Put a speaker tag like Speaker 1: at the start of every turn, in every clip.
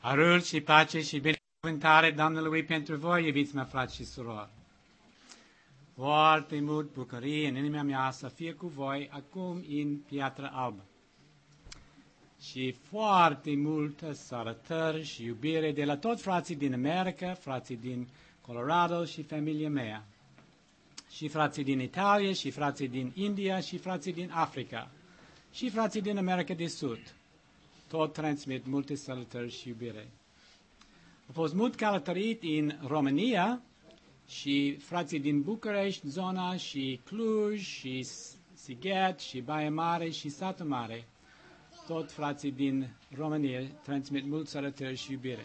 Speaker 1: Harul și pace și binecuvântare Domnului pentru voi, iubiți mei frați și surori. Foarte mult bucurie în inima mea să fie cu voi acum în Piatra Albă. Și foarte multă salutări și iubire de la toți frații din America, frații din Colorado și familia mea. Și frații din Italia, și frații din India, și frații din Africa, și frații din America de Sud. Tot transmit multe salutări și iubire. Am fost mult călătorit în România și frații din București, zona, și Cluj, și Sighet, și Baia Mare, și Satu Mare. Tot frații din România transmit mult salutări și iubire.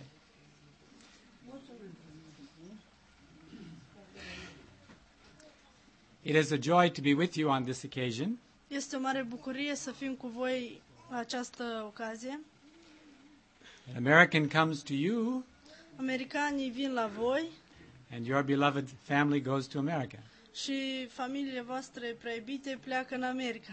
Speaker 1: It is a joy to be with you on this occasion.
Speaker 2: Este o mare bucurie să fim cu voi la această ocazie.
Speaker 1: An American comes to you,
Speaker 2: Americanii vin la voi
Speaker 1: and your beloved family goes to America.
Speaker 2: și familiile voastre prea iubite pleacă în America.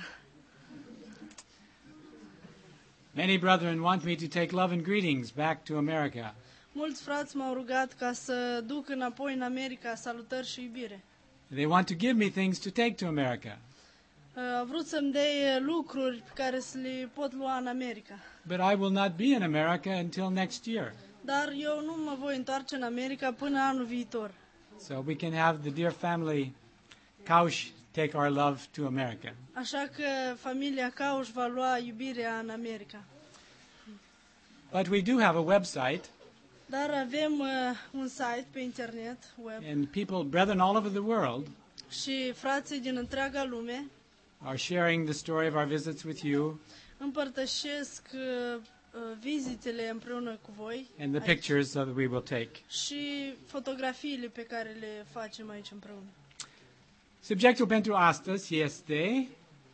Speaker 1: Many brethren want me to take love and greetings back to America.
Speaker 2: Mulți frați m-au rugat ca să duc înapoi în America salutări și iubire.
Speaker 1: They want to give me things to take to America.
Speaker 2: Au vrut să-mi dea lucruri pe care să le pot lua în America.
Speaker 1: But I will not be in America until next year.
Speaker 2: Dar eu nu mă voi întoarce în America până anul viitor.
Speaker 1: So we can have the dear family Kausch take our love to America.
Speaker 2: Așa că familia Cauș va lua iubirea în America.
Speaker 1: But we do have a website,
Speaker 2: Dar avem un site pe internet, web,
Speaker 1: and people, brethren all over the world,
Speaker 2: și frații din întreaga lume
Speaker 1: are sharing the story of our visits with you
Speaker 2: împărtășesc vizitele împreună cu voi
Speaker 1: and the
Speaker 2: aici
Speaker 1: pictures that we will take.
Speaker 2: și fotografiile pe care le facem aici împreună.
Speaker 1: Subiectul pentru astăzi este,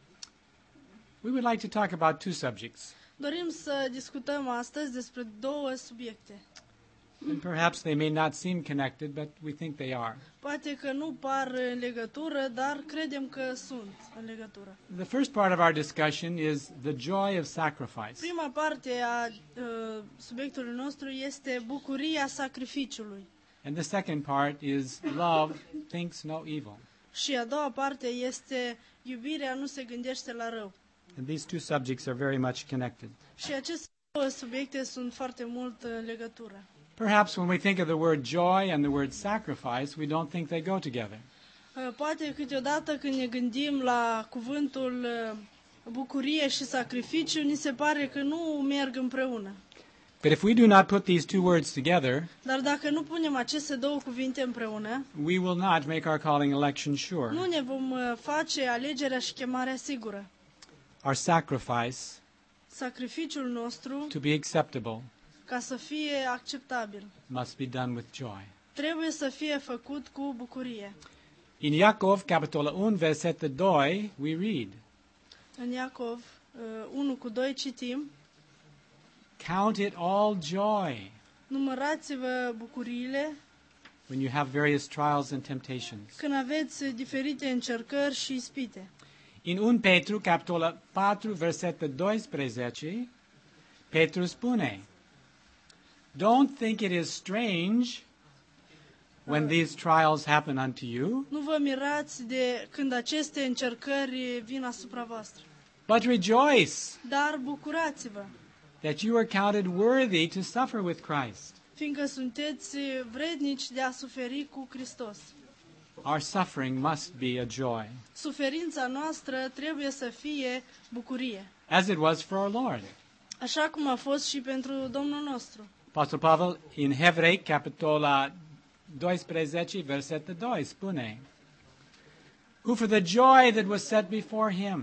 Speaker 1: we would like to talk about two subjects.
Speaker 2: Dorim să discutăm astăzi despre două subiecte.
Speaker 1: And perhaps they may not seem connected, but we think they are.
Speaker 2: Poate că nu par în legătură, dar credem că sunt în legătură.
Speaker 1: The first part of our discussion is the joy of sacrifice.
Speaker 2: Prima parte a subiectului nostru este bucuria sacrificiului.
Speaker 1: And the second part is love thinks no evil.
Speaker 2: Și a doua parte este iubirea nu se gândește la rău.
Speaker 1: And these two subjects are very much connected.
Speaker 2: Și aceste două subiecte sunt foarte mult în legătură.
Speaker 1: Perhaps when we think of the word joy and the word sacrifice, we don't think they go together.
Speaker 2: Poate câteodată când ne gândim la cuvântul bucurie și sacrificiu, ni se pare că nu merg împreună.
Speaker 1: But if we do not put these two words together,
Speaker 2: Dar dacă nu punem aceste două cuvinte împreună,
Speaker 1: we will not make our calling election sure.
Speaker 2: nu ne vom face alegerea și chemarea sigură.
Speaker 1: Our sacrifice
Speaker 2: Sacrificiul nostru,
Speaker 1: to be acceptable
Speaker 2: ca să fie acceptabil,
Speaker 1: must be done with joy.
Speaker 2: trebuie să fie făcut cu bucurie.
Speaker 1: In Iacov, capitolul 1, versetul 2, we read,
Speaker 2: În Iacov 1:2 citim:
Speaker 1: count it all joy
Speaker 2: Numărați-vă bucuriile
Speaker 1: when you have various trials and temptations.
Speaker 2: când aveți diferite încercări și ispite.
Speaker 1: In 1 Petru, capitolul 4, versetul 12, Petru spune, don't think it is strange when these trials happen unto you,
Speaker 2: Nu vă mirați de când aceste încercări vin asupra voastră,
Speaker 1: but rejoice
Speaker 2: dar bucurați-vă,
Speaker 1: that you are counted worthy to suffer with Christ.
Speaker 2: fiindcă sunteți vrednici de a suferi cu Hristos.
Speaker 1: Our suffering must be a joy,
Speaker 2: Suferința noastră trebuie să fie bucurie,
Speaker 1: as it was for our Lord.
Speaker 2: așa cum a fost și pentru Domnul nostru.
Speaker 1: Apostle Pavel, in Hebrei, capitolul 12, versetul 2, spune, who for the joy that was set before him,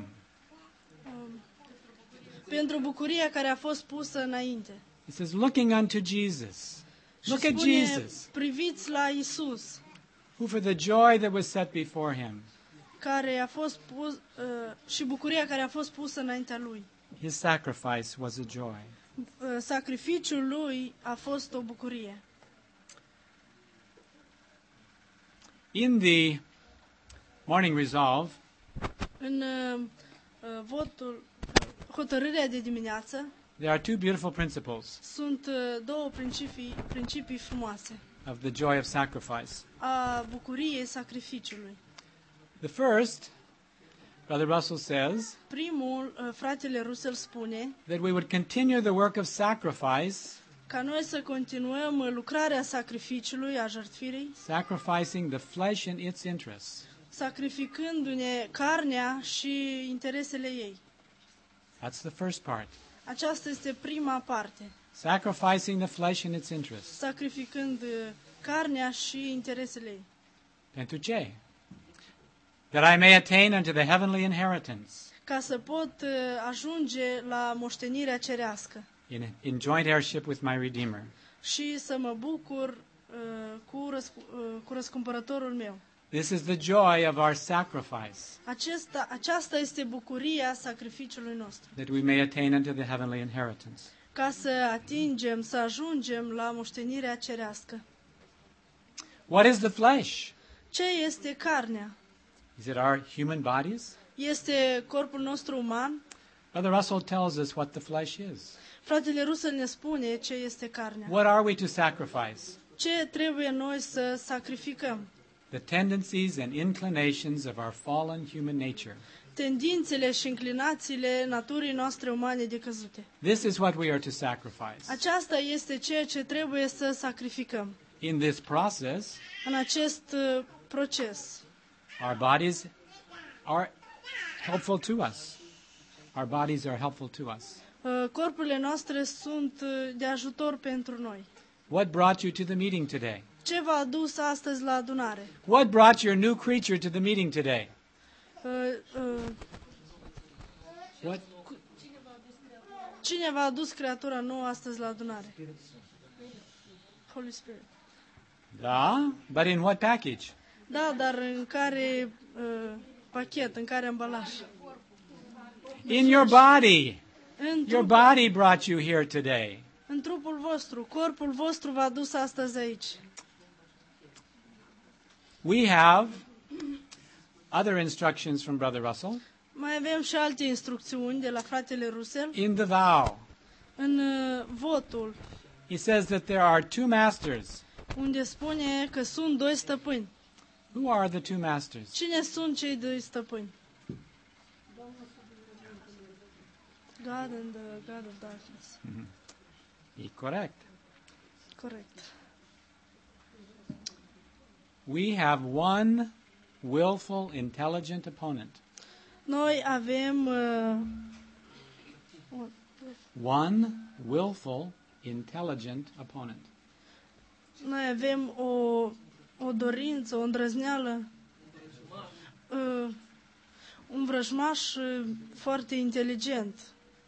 Speaker 2: Pentru bucuria care a fost pusă înainte.
Speaker 1: it says, looking unto Jesus.
Speaker 2: Și
Speaker 1: Look at
Speaker 2: spune,
Speaker 1: Jesus,
Speaker 2: priviți la Isus,
Speaker 1: who for the joy that was set before him,
Speaker 2: care a fost pus, și bucuria care a fost pusă înaintea lui.
Speaker 1: his sacrifice was a joy.
Speaker 2: Sacrificiul lui a fost o bucurie.
Speaker 1: In the morning resolve,
Speaker 2: În hotărârea de dimineață,
Speaker 1: There are two beautiful principles
Speaker 2: Sunt două principii frumoase
Speaker 1: of the joy of sacrifice.
Speaker 2: a bucuriei sacrificiului.
Speaker 1: The first, Brother Russell says,
Speaker 2: Primul, fratele Russell spune
Speaker 1: that we would continue the work of sacrifice,
Speaker 2: ca noi să continuăm lucrarea sacrificiului, a jertfirii,
Speaker 1: sacrificing the flesh and its interests.
Speaker 2: sacrificându-ne carnea și interesele ei.
Speaker 1: That's the first part.
Speaker 2: Aceasta este prima parte.
Speaker 1: Sacrificing the flesh and its interests.
Speaker 2: Sacrificând carnea și interesele ei.
Speaker 1: Pentru ce? That I may attain unto the heavenly inheritance
Speaker 2: Ca să pot ajunge la moștenirea cerească
Speaker 1: in joint heirship with my Redeemer.
Speaker 2: și să mă bucur cu răscumpărătorul meu.
Speaker 1: This is the joy of our sacrifice,
Speaker 2: Aceasta este bucuria sacrificiului nostru.
Speaker 1: that we may attain unto the heavenly inheritance.
Speaker 2: Ca să atingem, să ajungem la moștenirea cerească.
Speaker 1: What is the flesh?
Speaker 2: Ce este carnea?
Speaker 1: Is it our human bodies?
Speaker 2: Este corpul nostru uman?
Speaker 1: Brother Russell tells us what the flesh is.
Speaker 2: Fratele Russell ne spune ce este carnea.
Speaker 1: What are we to sacrifice?
Speaker 2: Ce trebuie noi să sacrificăm?
Speaker 1: The tendencies and inclinations of our fallen human nature.
Speaker 2: Tendințele și inclinațiile naturii noastre umane decăzute.
Speaker 1: This is what we are to sacrifice.
Speaker 2: Aceasta este ceea ce trebuie să sacrificăm.
Speaker 1: In this process,
Speaker 2: În acest proces,
Speaker 1: our bodies are helpful to us. Our bodies are helpful to us.
Speaker 2: corpurile noastre sunt de ajutor pentru noi.
Speaker 1: What brought you to the meeting today?
Speaker 2: Ce v-a adus astăzi la adunare?
Speaker 1: What brought your new creature to the meeting today? What?
Speaker 2: Cine v-a adus creatura nouă astăzi la adunare? Holy Spirit.
Speaker 1: Da, but in what package?
Speaker 2: Da, dar în care pachet, în care ambalaj?
Speaker 1: In your body.
Speaker 2: În,
Speaker 1: Your body brought you here today.
Speaker 2: în trupul vostru, corpul vostru v-a adus astăzi aici.
Speaker 1: We have other instructions from Brother Russell
Speaker 2: Mai avem și alte instrucțiuni de la fratele Russell.
Speaker 1: in the vow.
Speaker 2: În votul,
Speaker 1: He says that there are two masters.
Speaker 2: unde spune că sunt doi stăpâni.
Speaker 1: Who are the two masters?
Speaker 2: Cine sunt cei doi stăpâni? God and the God of darkness.
Speaker 1: Correct.
Speaker 2: Corect.
Speaker 1: We have one willful, intelligent opponent.
Speaker 2: Noi avem
Speaker 1: One willful, intelligent opponent.
Speaker 2: o dorință, o îndrăzneală, un vrăjmaș foarte inteligent.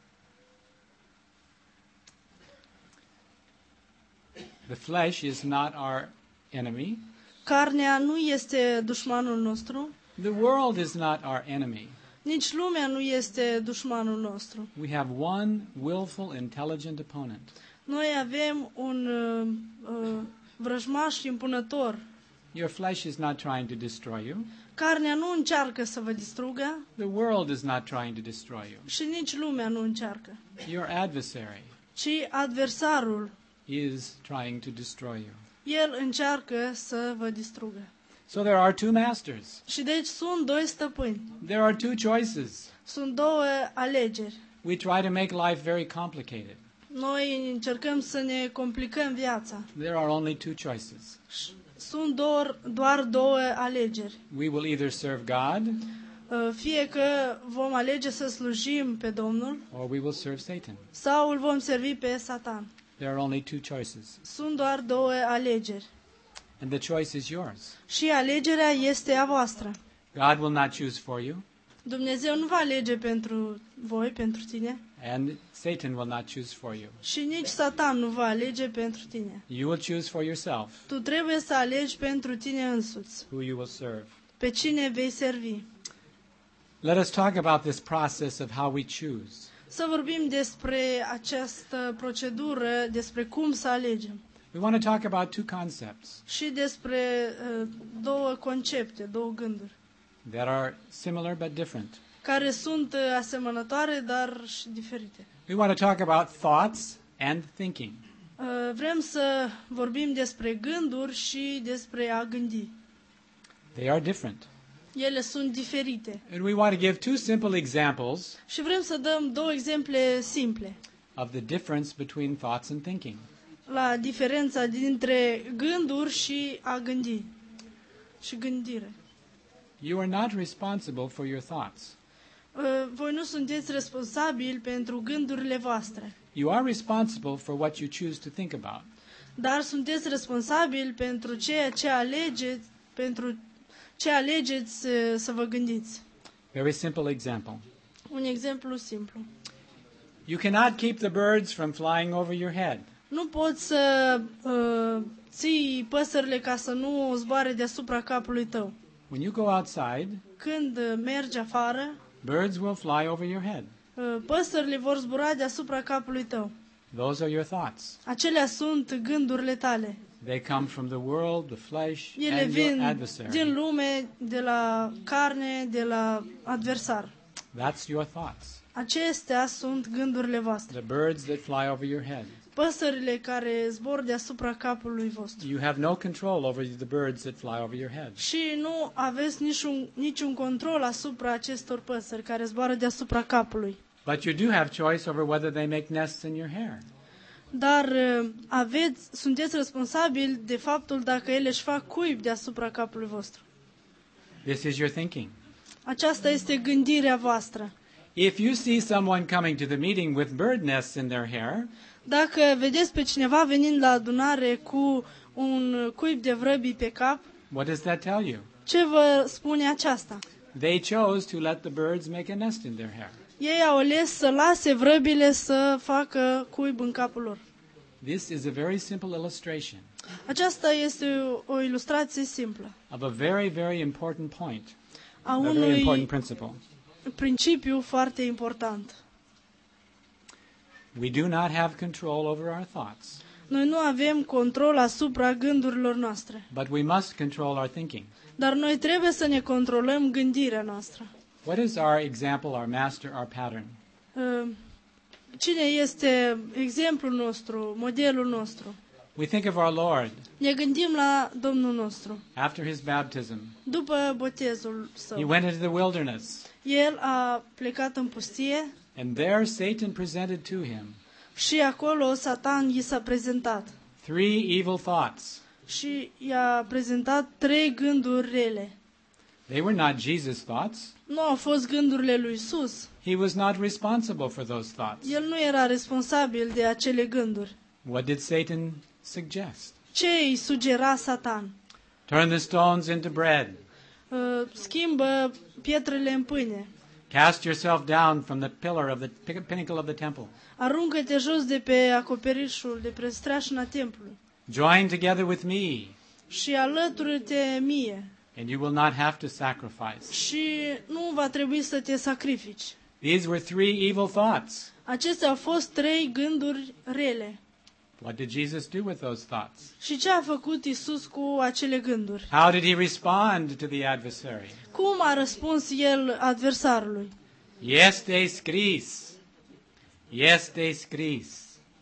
Speaker 1: The flesh is not our enemy.
Speaker 2: Carnea nu este dușmanul nostru,
Speaker 1: The world is not our enemy.
Speaker 2: nici lumea nu este dușmanul nostru.
Speaker 1: We have one willful, intelligent opponent.
Speaker 2: Noi avem un vrăjmaș impunător.
Speaker 1: Your flesh is not trying to destroy you.
Speaker 2: Carnea nu încearcă să vă distrugă
Speaker 1: The world is not trying to destroy you.
Speaker 2: și nici lumea nu încearcă,
Speaker 1: Your adversary
Speaker 2: ci adversarul,
Speaker 1: is trying to destroy you.
Speaker 2: el încearcă să vă distrugă.
Speaker 1: So there are two masters.
Speaker 2: Și deci sunt doi stăpâni,
Speaker 1: There are two choices.
Speaker 2: sunt două alegeri.
Speaker 1: We try to make life very complicated.
Speaker 2: Noi încercăm să ne complicăm viața.
Speaker 1: There are only two choices.
Speaker 2: Sunt doar două alegeri.
Speaker 1: We will either serve God
Speaker 2: Fie că vom alege să slujim pe Domnul
Speaker 1: or we will serve Satan.
Speaker 2: sau îl vom servi pe Satan.
Speaker 1: There are only two choices.
Speaker 2: Sunt doar două alegeri.
Speaker 1: And the choice is yours.
Speaker 2: Și alegerea este a voastră.
Speaker 1: God will not choose for you,
Speaker 2: Dumnezeu nu va alege pentru voi, pentru tine,
Speaker 1: and Satan will not choose for you.
Speaker 2: și nici Satan nu va alege pentru tine.
Speaker 1: You will choose for yourself
Speaker 2: Tu trebuie să alegi pentru tine însuți,
Speaker 1: who you will serve.
Speaker 2: pe cine vei servi.
Speaker 1: Let us talk about this process of how we choose.
Speaker 2: Să vorbim despre această procedură, despre cum să alegem.
Speaker 1: We want to talk about two concepts
Speaker 2: Și despre două concepte, două gânduri,
Speaker 1: that are similar but different.
Speaker 2: care sunt asemănătoare, dar și diferite.
Speaker 1: We want to talk about thoughts and thinking.
Speaker 2: Vrem să vorbim despre gânduri și despre a gândi.
Speaker 1: They are different.
Speaker 2: Ele sunt diferite.
Speaker 1: And we want to give two simple examples
Speaker 2: Și vrem să dăm două exemple simple
Speaker 1: of the difference between thoughts and thinking.
Speaker 2: la diferența dintre gânduri și a gândi și gândire.
Speaker 1: You are not responsible for your thoughts.
Speaker 2: Voi nu sunteți responsabili pentru gândurile voastre,
Speaker 1: You are responsible for what you choose to think about.
Speaker 2: dar sunteți responsabili pentru ceea ce alegeți, să vă gândiți.
Speaker 1: Very simple example.
Speaker 2: Un exemplu simplu.
Speaker 1: You cannot keep the birds from flying over your head.
Speaker 2: Nu poți să ții păsările ca să nu zboare deasupra capului tău.
Speaker 1: When you go outside,
Speaker 2: Când mergi afară,
Speaker 1: birds will fly over your head.
Speaker 2: păsările vor zbura deasupra capului tău.
Speaker 1: Those are your thoughts.
Speaker 2: Acelea sunt gândurile tale.
Speaker 1: They come from the world, the flesh,
Speaker 2: Ele
Speaker 1: and your
Speaker 2: vin din
Speaker 1: adversary.
Speaker 2: lume, de la carne, de la adversar.
Speaker 1: That's your thoughts.
Speaker 2: Acestea sunt gândurile voastre.
Speaker 1: The birds that fly over your head.
Speaker 2: Păsările care zbor deasupra capului vostru.
Speaker 1: You have no control over the birds that fly over your head.
Speaker 2: Și nu aveți niciun control asupra acestor păsări care zboară deasupra capului.
Speaker 1: But you do have choice over whether they make nests in your hair.
Speaker 2: Dar sunteți responsabili de faptul dacă ele își fac cuib deasupra capului vostru.
Speaker 1: This is your thinking.
Speaker 2: Aceasta este gândirea voastră.
Speaker 1: If you see someone coming to the meeting with bird nests in their hair,
Speaker 2: Dacă vedeți pe cineva venind la adunare cu un cuib de vrăbii pe cap,
Speaker 1: what does that tell you?
Speaker 2: ce vă spune aceasta?
Speaker 1: They chose to let the birds make a nest in their hair.
Speaker 2: Ei au ales să lase vrăbile să facă cuib în capul lor.
Speaker 1: This is a very simple illustration
Speaker 2: Aceasta este o ilustrație simplă
Speaker 1: of a very, very important point,
Speaker 2: a
Speaker 1: a very
Speaker 2: unui
Speaker 1: important principle.
Speaker 2: principiu foarte important.
Speaker 1: We do not have control over our thoughts,
Speaker 2: Noi nu avem control asupra gândurilor noastre,
Speaker 1: but we must control our thinking.
Speaker 2: dar noi trebuie să ne controlăm gândirea noastră.
Speaker 1: What is our example, our master, our pattern?
Speaker 2: Cine este exemplul nostru, modelul nostru?
Speaker 1: We think of our Lord
Speaker 2: Ne gândim la Domnul nostru.
Speaker 1: after his baptism.
Speaker 2: După botezul
Speaker 1: He
Speaker 2: său,
Speaker 1: went into the wilderness,
Speaker 2: el a plecat în pustie
Speaker 1: and there Satan presented to him
Speaker 2: și acolo Satan i s-a prezentat.
Speaker 1: 3 evil thoughts.
Speaker 2: Și i-a prezentat 3 gânduri rele.
Speaker 1: They were not Jesus' thoughts.
Speaker 2: Nu au fost gândurile lui Isus.
Speaker 1: He was not responsible for those thoughts.
Speaker 2: El nu era responsabil de acele gânduri.
Speaker 1: What did Satan suggest?
Speaker 2: Ce îi sugera Satan?
Speaker 1: Turn the stones into bread.
Speaker 2: Schimbă pietrele în pâine.
Speaker 1: Cast yourself down from the pillar of the pinnacle of the temple.
Speaker 2: Aruncă-te jos de pe acoperișul, de pe streașina templului.
Speaker 1: Join together with me,
Speaker 2: Și alătură-te mie.
Speaker 1: and you will not have to sacrifice.
Speaker 2: Și nu va trebui să te sacrifici.
Speaker 1: These were 3 evil thoughts.
Speaker 2: Acestea au fost 3 gânduri rele.
Speaker 1: What did Jesus do with those thoughts?
Speaker 2: Și ce a făcut Isus cu acele gânduri?
Speaker 1: How did he respond to the adversary?
Speaker 2: Cum a răspuns el adversarului?
Speaker 1: Este scris. Este scris.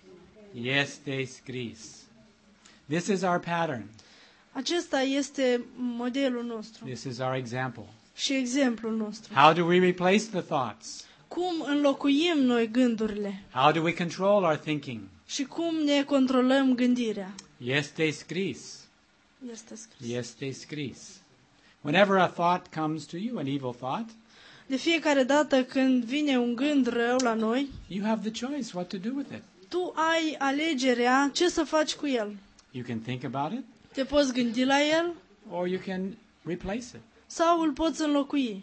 Speaker 1: Este scris. This is our pattern.
Speaker 2: Acesta este modelul nostru
Speaker 1: This is our example.
Speaker 2: și exemplul nostru.
Speaker 1: How do we replace the thoughts?
Speaker 2: Cum înlocuim noi gândurile
Speaker 1: How do we control our thinking?
Speaker 2: și cum ne controlăm gândirea?
Speaker 1: Este scris.
Speaker 2: Este scris.
Speaker 1: Este scris. Whenever a thought comes to you, an evil thought,
Speaker 2: De fiecare dată când vine un gând rău la noi,
Speaker 1: you have the choice what to do with it.
Speaker 2: tu ai alegerea ce să faci cu el.
Speaker 1: You can think about it,
Speaker 2: Te poți gândi la el
Speaker 1: or you can replace it.
Speaker 2: sau îl poți înlocui.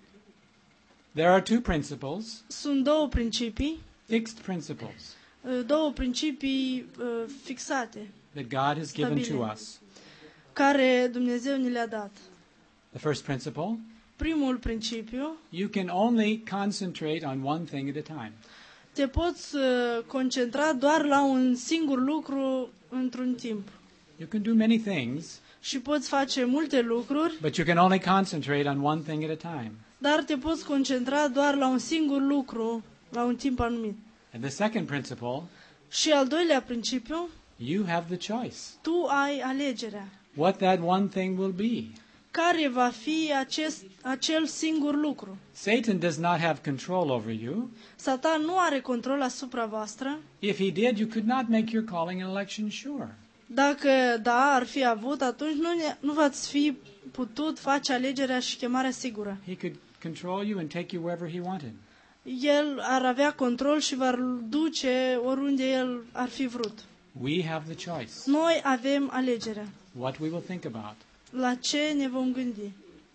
Speaker 1: There are 2 principles,
Speaker 2: Sunt două principii,
Speaker 1: fixed principles,
Speaker 2: fixate,
Speaker 1: that God has given to
Speaker 2: Stabile.
Speaker 1: us.
Speaker 2: care Dumnezeu ni le-a dat.
Speaker 1: The first principle,
Speaker 2: Primul principiu,
Speaker 1: you can only concentrate on one thing at a time.
Speaker 2: te poți concentra doar la un singur lucru într-un timp.
Speaker 1: You can do many things,
Speaker 2: și poți face multe lucruri,
Speaker 1: but you can only concentrate on one thing at a time.
Speaker 2: dar te poți concentra doar la un singur lucru la un timp anumit.
Speaker 1: And the second principle,
Speaker 2: Și al doilea principiu,
Speaker 1: you have the choice.
Speaker 2: tu ai alegerea.
Speaker 1: What that one thing will be.
Speaker 2: Care va fi acel singur lucru?
Speaker 1: Satan does not have control over you.
Speaker 2: Satan nu are control asupra voastră.
Speaker 1: If he did, you could not make your calling and election sure.
Speaker 2: Dacă da, ar fi avut, atunci nu v-ați fi putut face alegerea și chemarea sigură.
Speaker 1: He could control you and take you wherever he wanted.
Speaker 2: El ar avea control și v-ar duce oriunde el ar fi vrut.
Speaker 1: We have the choice.
Speaker 2: Noi avem alegerea.
Speaker 1: What we will think about.
Speaker 2: La ce ne vom gândi?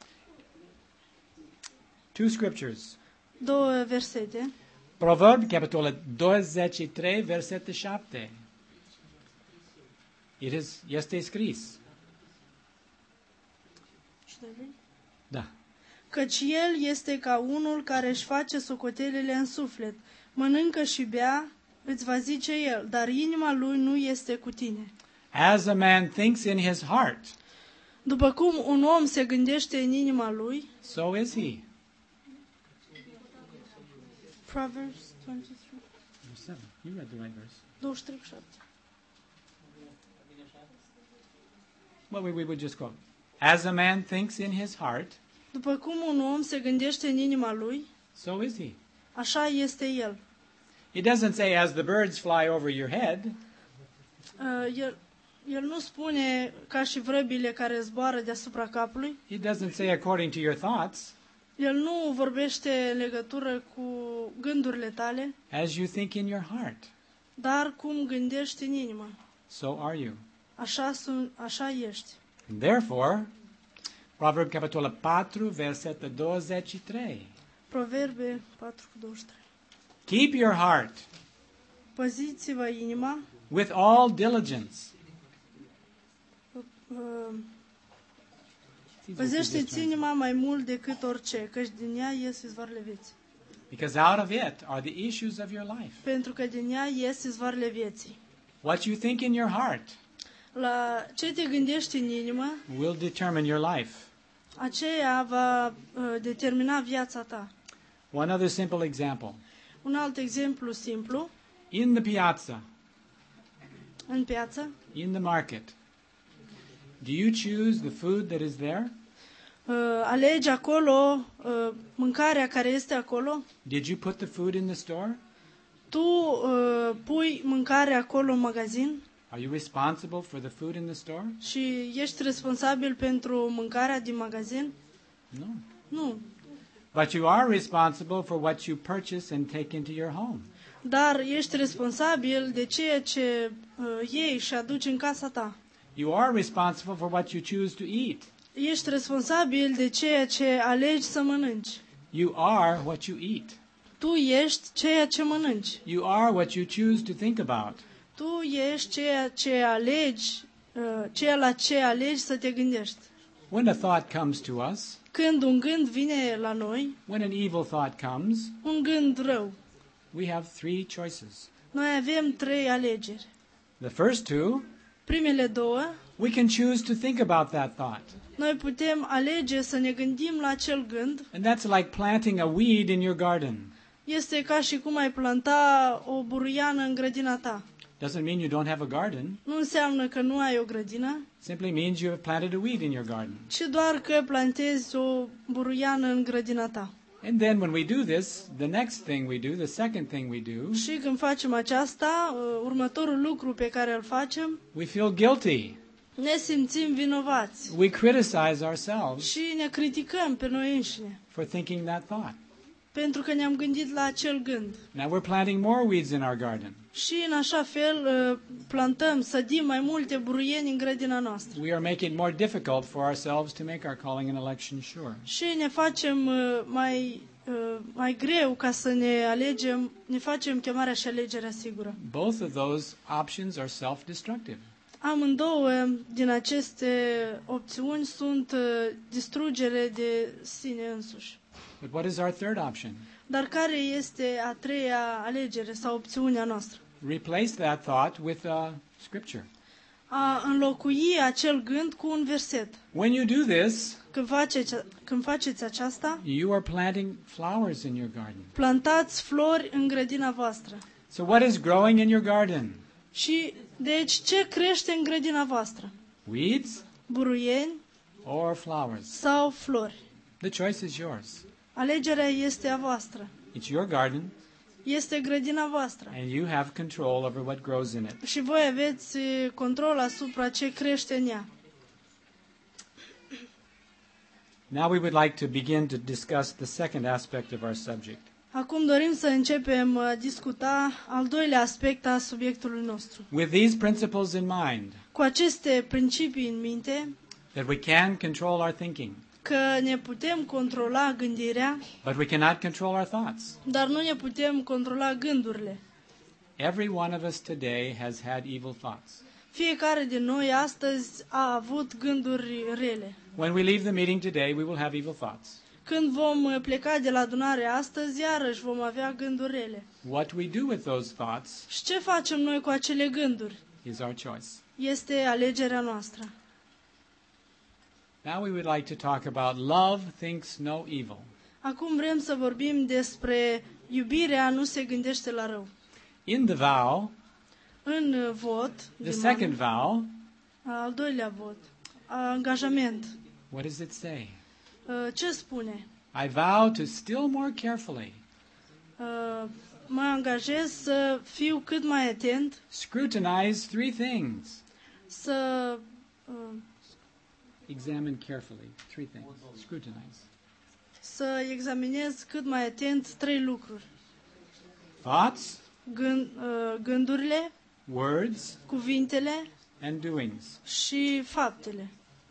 Speaker 1: Two scriptures.
Speaker 2: Două versete.
Speaker 1: Proverbi, capitolul 23, versetul 7. Este scris. Da.
Speaker 2: Căci el este ca unul care își face socotelile în suflet. Mănâncă și bea, îți va zice el, dar inima lui nu este cu tine.
Speaker 1: As a man thinks in his heart,
Speaker 2: După cum un om se gândește în inima lui,
Speaker 1: so is he.
Speaker 2: Proverbs 23,
Speaker 1: Verse 7. You read the right verse.
Speaker 2: 23:7.
Speaker 1: Well, we would just quote. As a man thinks in his heart,
Speaker 2: După cum un om se gândește în inima lui,
Speaker 1: so is he.
Speaker 2: așa este el.
Speaker 1: He doesn't say, as the birds fly over your head.
Speaker 2: El nu spune ca și vrăbile care zboară deasupra capului.
Speaker 1: He doesn't say, according to your thoughts.
Speaker 2: El nu vorbește în legătură cu gândurile tale,
Speaker 1: As you think in your heart,
Speaker 2: dar cum gândești în inimă.
Speaker 1: so are you.
Speaker 2: Așa ești.
Speaker 1: And therefore, Proverb capitolul 4, versetul 23.
Speaker 2: Proverbe 4:23.
Speaker 1: Keep your heart
Speaker 2: Păziți-vă inima,
Speaker 1: with all diligence.
Speaker 2: păzește-ți inima mai mult decât orice, căci din ea ies izvoarele vieții.
Speaker 1: Because out of it are the issues of your life.
Speaker 2: Pentru că din ea ies izvoarele vieții.
Speaker 1: What you think in your heart
Speaker 2: La ce te gândești în inimă,
Speaker 1: will determine your life.
Speaker 2: aceea va determina viața ta.
Speaker 1: One other simple example.
Speaker 2: Un alt exemplu simplu,
Speaker 1: In the piazza,
Speaker 2: în piață,
Speaker 1: in the market, do you choose the food that is there?
Speaker 2: alegi acolo mâncarea care este acolo.
Speaker 1: Did you put the food in the store?
Speaker 2: Tu pui mâncarea acolo în magazin
Speaker 1: Are you responsible for the food in the store?
Speaker 2: și ești responsabil pentru mâncarea din magazin?
Speaker 1: No.
Speaker 2: Nu.
Speaker 1: But you are responsible for what you purchase and take into your home.
Speaker 2: Dar ești responsabil de ceea ce iei și aduci în casa ta.
Speaker 1: You are responsible for what you choose to eat.
Speaker 2: Ești responsabil de ceea ce alegi să mănânci.
Speaker 1: You are what you eat.
Speaker 2: Tu ești ceea ce mănânci.
Speaker 1: You are what you choose to think about.
Speaker 2: Tu ești ceea ce alegi, ceea la ce alegi să te gândești.
Speaker 1: When a thought comes to us,
Speaker 2: Când un gând vine la noi,
Speaker 1: when an evil thought comes,
Speaker 2: un gând rău,
Speaker 1: we have three choices.
Speaker 2: noi avem 3 alegeri.
Speaker 1: The first two,
Speaker 2: Primele 2,
Speaker 1: we can choose to think about that thought.
Speaker 2: noi putem alege să ne gândim la acel gând.
Speaker 1: And that's like planting a weed in your garden.
Speaker 2: Este ca și cum ai planta o buruiană în grădina ta.
Speaker 1: Doesn't mean you don't have a garden.
Speaker 2: Nu înseamnă că nu ai o grădină,
Speaker 1: Simply means you have planted a weed in your garden.
Speaker 2: ci doar că plantezi o buruiană în grădina ta.
Speaker 1: And then when we do this, the next thing we do, the second thing we do,
Speaker 2: Și când facem aceasta, următorul lucru pe care îl facem,
Speaker 1: we feel guilty.
Speaker 2: ne simțim vinovați
Speaker 1: We criticize ourselves
Speaker 2: și ne criticăm pe noi înșine,
Speaker 1: for thinking that thought.
Speaker 2: pentru că ne-am gândit la acel gând.
Speaker 1: Now we're planting more weeds in our garden.
Speaker 2: Și în așa fel plantăm, sădim mai multe buruieni în grădina noastră.
Speaker 1: We are making it more difficult for ourselves to make our calling and election sure.
Speaker 2: Și ne facem mai greu ca să ne alegem, ne facem chemarea și alegerea sigură.
Speaker 1: Both of those options are self-destructive.
Speaker 2: Amândouă din aceste opțiuni sunt distrugere de sine însuși.
Speaker 1: But what is our third option?
Speaker 2: Dar care este a treia alegere sau opțiunea noastră?
Speaker 1: Replace that thought with Scripture.
Speaker 2: a înlocui acel gând cu un verset.
Speaker 1: When you do this,
Speaker 2: Când faceți aceasta,
Speaker 1: you are planting flowers in your garden.
Speaker 2: plantați flori în grădina voastră.
Speaker 1: So what is growing in your garden?
Speaker 2: Și deci ce crește în grădina voastră?
Speaker 1: Weeds
Speaker 2: Buruieni
Speaker 1: or flowers?
Speaker 2: sau flori?
Speaker 1: The choice is yours.
Speaker 2: Alegerea este a voastră.
Speaker 1: It's your garden,
Speaker 2: Este grădina voastră.
Speaker 1: and you have control over what grows in it.
Speaker 2: Și voi aveți control asupra ce crește în ea.
Speaker 1: Now we would like to begin to discuss the second aspect of our subject.
Speaker 2: Acum dorim să începem discuta al doilea aspect al subiectului nostru.
Speaker 1: With these principles in mind,
Speaker 2: Cu aceste principii în minte,
Speaker 1: that we can control our thinking,
Speaker 2: că ne putem controla gândirea,
Speaker 1: but we cannot control our thoughts.
Speaker 2: dar nu ne putem controla gândurile.
Speaker 1: Every one of us today has had evil thoughts.
Speaker 2: Fiecare din noi astăzi a avut gânduri rele.
Speaker 1: When we leave the meeting today, we will have evil thoughts.
Speaker 2: Când vom pleca de la adunare astăzi, iarăși vom avea gânduri rele.
Speaker 1: What we do with those thoughts
Speaker 2: Și ce facem noi cu acele gânduri?
Speaker 1: is our choice.
Speaker 2: Este alegerea noastră.
Speaker 1: Now we would like to talk about love thinks no evil.
Speaker 2: Acum vrem să vorbim despre iubirea nu se gândește la rău.
Speaker 1: In the vow,
Speaker 2: În vot,
Speaker 1: the
Speaker 2: din
Speaker 1: second vow,
Speaker 2: al doilea vot, angajament.
Speaker 1: what does it say?
Speaker 2: Ce spune?
Speaker 1: I vow to still more carefully
Speaker 2: Mă angajez să fiu cât mai atent,
Speaker 1: scrutinize three things.
Speaker 2: să
Speaker 1: Examine carefully three things. Scrutinize.
Speaker 2: să examinez cât mai atent trei lucruri.
Speaker 1: Thoughts,
Speaker 2: Gândurile,
Speaker 1: words,
Speaker 2: cuvintele
Speaker 1: and doings.
Speaker 2: și faptele.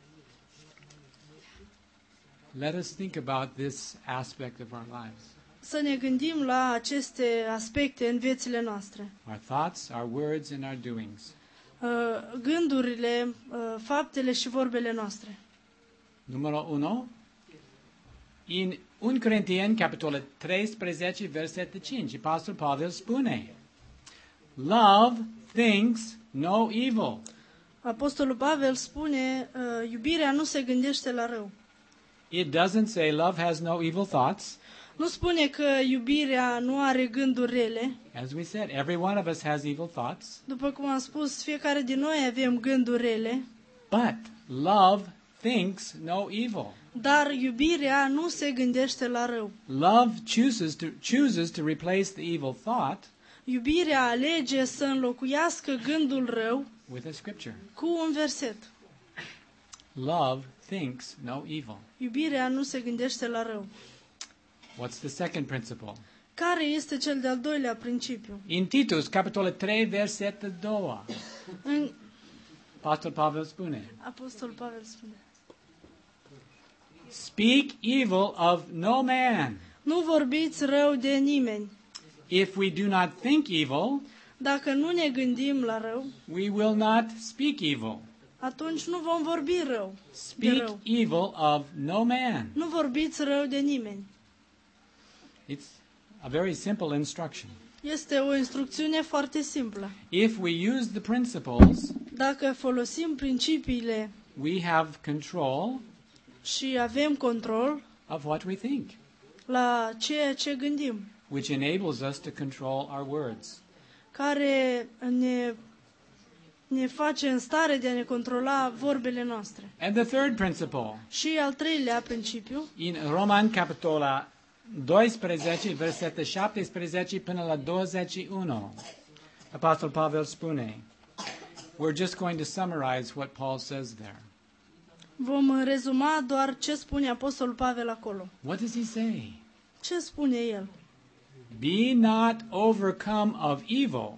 Speaker 1: Let us think about this aspect of our lives.
Speaker 2: Să ne gândim la aceste aspecte în viețile noastre.
Speaker 1: Our thoughts, our words, and our doings.
Speaker 2: Gândurile, faptele și vorbele noastre.
Speaker 1: Numărul 1. În 1 Corinteni, capitolul 13, versetul 5, Apostol Pavel spune: Love thinks no evil.
Speaker 2: Apostolul Pavel spune, iubirea nu se gândește la rău.
Speaker 1: It doesn't say love has no evil thoughts.
Speaker 2: Nu spune că iubirea nu are gânduri rele.
Speaker 1: As we said, every one of us has evil thoughts.
Speaker 2: După cum am spus, fiecare din noi avem gânduri rele,
Speaker 1: But love thinks no evil.
Speaker 2: dar iubirea nu se gândește la rău.
Speaker 1: Love chooses to replace the evil thought
Speaker 2: Iubirea alege să înlocuiască gândul rău
Speaker 1: with a scripture.
Speaker 2: cu un verset.
Speaker 1: Love thinks no evil.
Speaker 2: Iubirea nu se gândește la rău.
Speaker 1: What's the second principle?
Speaker 2: Care este cel de-al doilea principiu?
Speaker 1: In Titus, capitolul 3, versetul 2,
Speaker 2: În
Speaker 1: Apostol Pavel spune:
Speaker 2: Apostol Pavel spune:
Speaker 1: Speak evil of no man.
Speaker 2: Nu vorbiți rău de nimeni.
Speaker 1: If we do not think evil,
Speaker 2: Dacă nu ne gândim la rău,
Speaker 1: we will not speak evil.
Speaker 2: atunci nu vom vorbi rău. De
Speaker 1: Speak
Speaker 2: rău.
Speaker 1: evil of no man.
Speaker 2: Nu vorbiți rău de nimeni.
Speaker 1: It's a very simple instruction.
Speaker 2: Este o instrucțiune foarte simplă.
Speaker 1: If we use the principles,
Speaker 2: Dacă folosim principiile
Speaker 1: we have control
Speaker 2: și avem control
Speaker 1: of what we think,
Speaker 2: la ceea ce gândim,
Speaker 1: which enables us to control our words.
Speaker 2: care ne face în stare de a ne controla vorbele noastre.
Speaker 1: And the third principle,
Speaker 2: Și al treilea principiu,
Speaker 1: in Roman, capitola 12, versetul 17 până la 21, Apostol Pavel spune, we're just going to summarize what Paul says there.
Speaker 2: vom rezuma doar ce spune Apostolul Pavel acolo.
Speaker 1: What does he say?
Speaker 2: Ce spune el?
Speaker 1: Be not overcome of evil.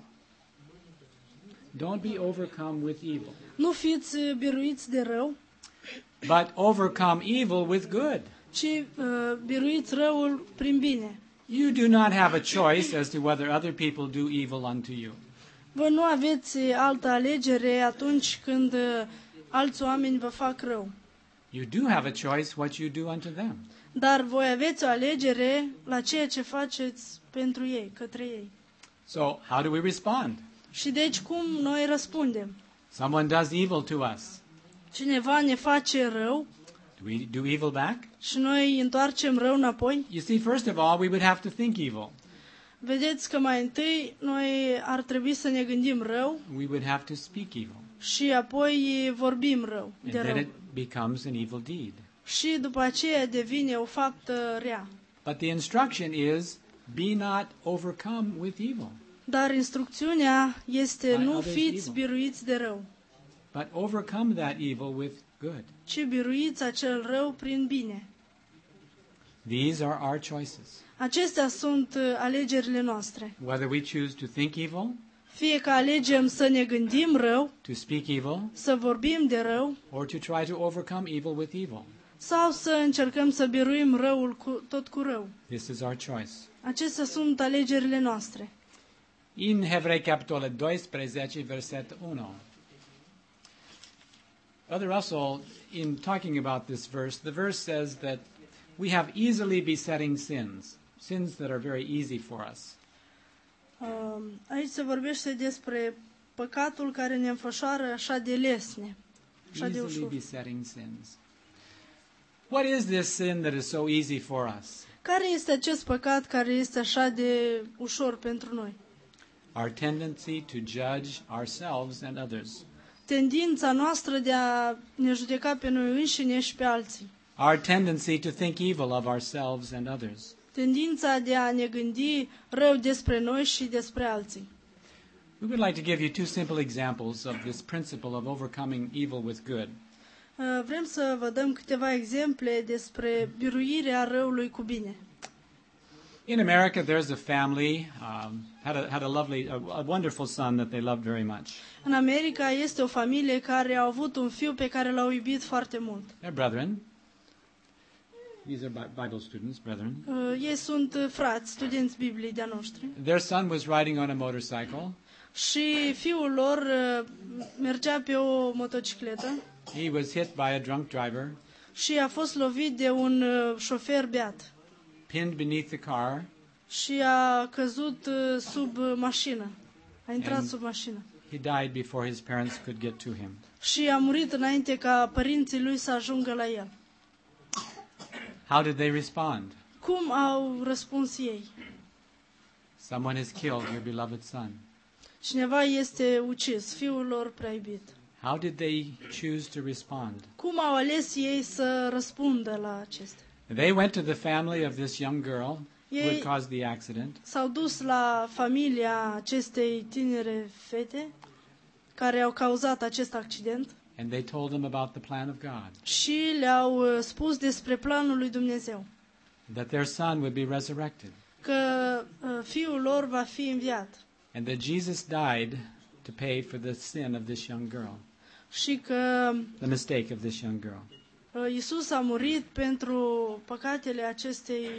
Speaker 1: Don't be overcome with evil,
Speaker 2: Nu fiți biruiți de rău,
Speaker 1: but overcome evil with good.
Speaker 2: ci biruiți răul prin bine.
Speaker 1: You do not have a choice as to whether other people do evil unto you.
Speaker 2: Vă nu aveți altă alegere atunci când alți oameni vă fac rău.
Speaker 1: You do have a choice what you do unto them.
Speaker 2: Dar voi aveți o alegere la ceea ce faceți pentru ei, către ei.
Speaker 1: So, how do we respond?
Speaker 2: Și deci cum noi răspundem?
Speaker 1: Someone does evil to us.
Speaker 2: Cineva ne face rău
Speaker 1: Do we do evil back?
Speaker 2: și noi întoarcem rău înapoi.
Speaker 1: You see, first of all, we would have to think evil.
Speaker 2: Vedeți că mai întâi noi ar trebui să ne gândim rău
Speaker 1: We would have to speak evil.
Speaker 2: și apoi vorbim rău,
Speaker 1: And
Speaker 2: de
Speaker 1: then
Speaker 2: rău.
Speaker 1: it becomes an evil deed.
Speaker 2: Și după aceea devine o faptă rea.
Speaker 1: But the instruction is, be not overcome with evil,
Speaker 2: Dar instrucțiunea este
Speaker 1: By
Speaker 2: nu
Speaker 1: others'
Speaker 2: fiți
Speaker 1: evil.
Speaker 2: biruiți de rău,
Speaker 1: but overcome that evil with good.
Speaker 2: ci biruiți acel rău prin bine.
Speaker 1: These are our choices.
Speaker 2: Acestea sunt alegerile noastre.
Speaker 1: Whether we choose to think evil,
Speaker 2: Fie că alegem să ne gândim rău,
Speaker 1: to speak evil,
Speaker 2: să vorbim de rău,
Speaker 1: or to try to overcome evil with evil.
Speaker 2: sau să încercăm să biruim răul tot cu rău.
Speaker 1: This is our choice.
Speaker 2: Acestea sunt alegerile noastre.
Speaker 1: In Hebrei capitolul 12, verset 1. Brother Russell, in talking about this verse, the verse says that we have easily besetting sins, sins that are very easy for us.
Speaker 2: Aici se vorbește despre păcatul care ne înfășoară așa de lesne, așa de
Speaker 1: Easily
Speaker 2: ușor.
Speaker 1: besetting sins. What is this sin that is so easy for us?
Speaker 2: Care este acest păcat care este așa de ușor pentru noi?
Speaker 1: Our tendency to judge ourselves and others.
Speaker 2: Tendința noastră de a ne judeca pe noi înșine și pe alții.
Speaker 1: Our tendency to think evil of ourselves and others.
Speaker 2: Tendința de a ne gândi rău despre noi și despre alții.
Speaker 1: We would like to give you two simple examples of this principle of overcoming evil with good.
Speaker 2: Vrem să vă dăm câteva exemple despre biruirea răului cu bine.
Speaker 1: In America, there's a family, had a lovely, a wonderful son that they loved very much.
Speaker 2: În America este o familie care a avut un fiu pe care l-au iubit foarte mult.
Speaker 1: They're brethren. These are Bible students, brethren.
Speaker 2: Ei sunt frați, studenți bibliei de-a noștri.
Speaker 1: Their son was riding on a motorcycle.
Speaker 2: Și fiul lor mergea pe o motocicletă
Speaker 1: He was hit by a drunk driver,
Speaker 2: și a fost lovit de un șofer beat
Speaker 1: pinned beneath the car,
Speaker 2: și a căzut sub mașină. A intrat
Speaker 1: And-
Speaker 2: sub mașină.
Speaker 1: he died before his parents could get to him.
Speaker 2: Și a murit înainte ca părinții lui să ajungă la el.
Speaker 1: How did they respond?
Speaker 2: Cum au răspuns ei?
Speaker 1: Someone has killed your beloved son.
Speaker 2: Cineva este ucis, fiul lor prea iubit.
Speaker 1: How did they choose to respond?
Speaker 2: Cum au ales ei să răspundă la acestea?
Speaker 1: They went to the family of this young girl who had
Speaker 2: Ei
Speaker 1: caused the accident,
Speaker 2: s-au dus la familia acestei tinere fete care au cauzat acest accident
Speaker 1: and they told them about the plan of God,
Speaker 2: și le-au spus despre planul lui Dumnezeu,
Speaker 1: that their son would be resurrected,
Speaker 2: că fiul lor va fi înviat
Speaker 1: and that Jesus died to pay for the sin of this young girl,
Speaker 2: și că
Speaker 1: the mistake of this young girl.
Speaker 2: Iisus a murit pentru păcatele acestei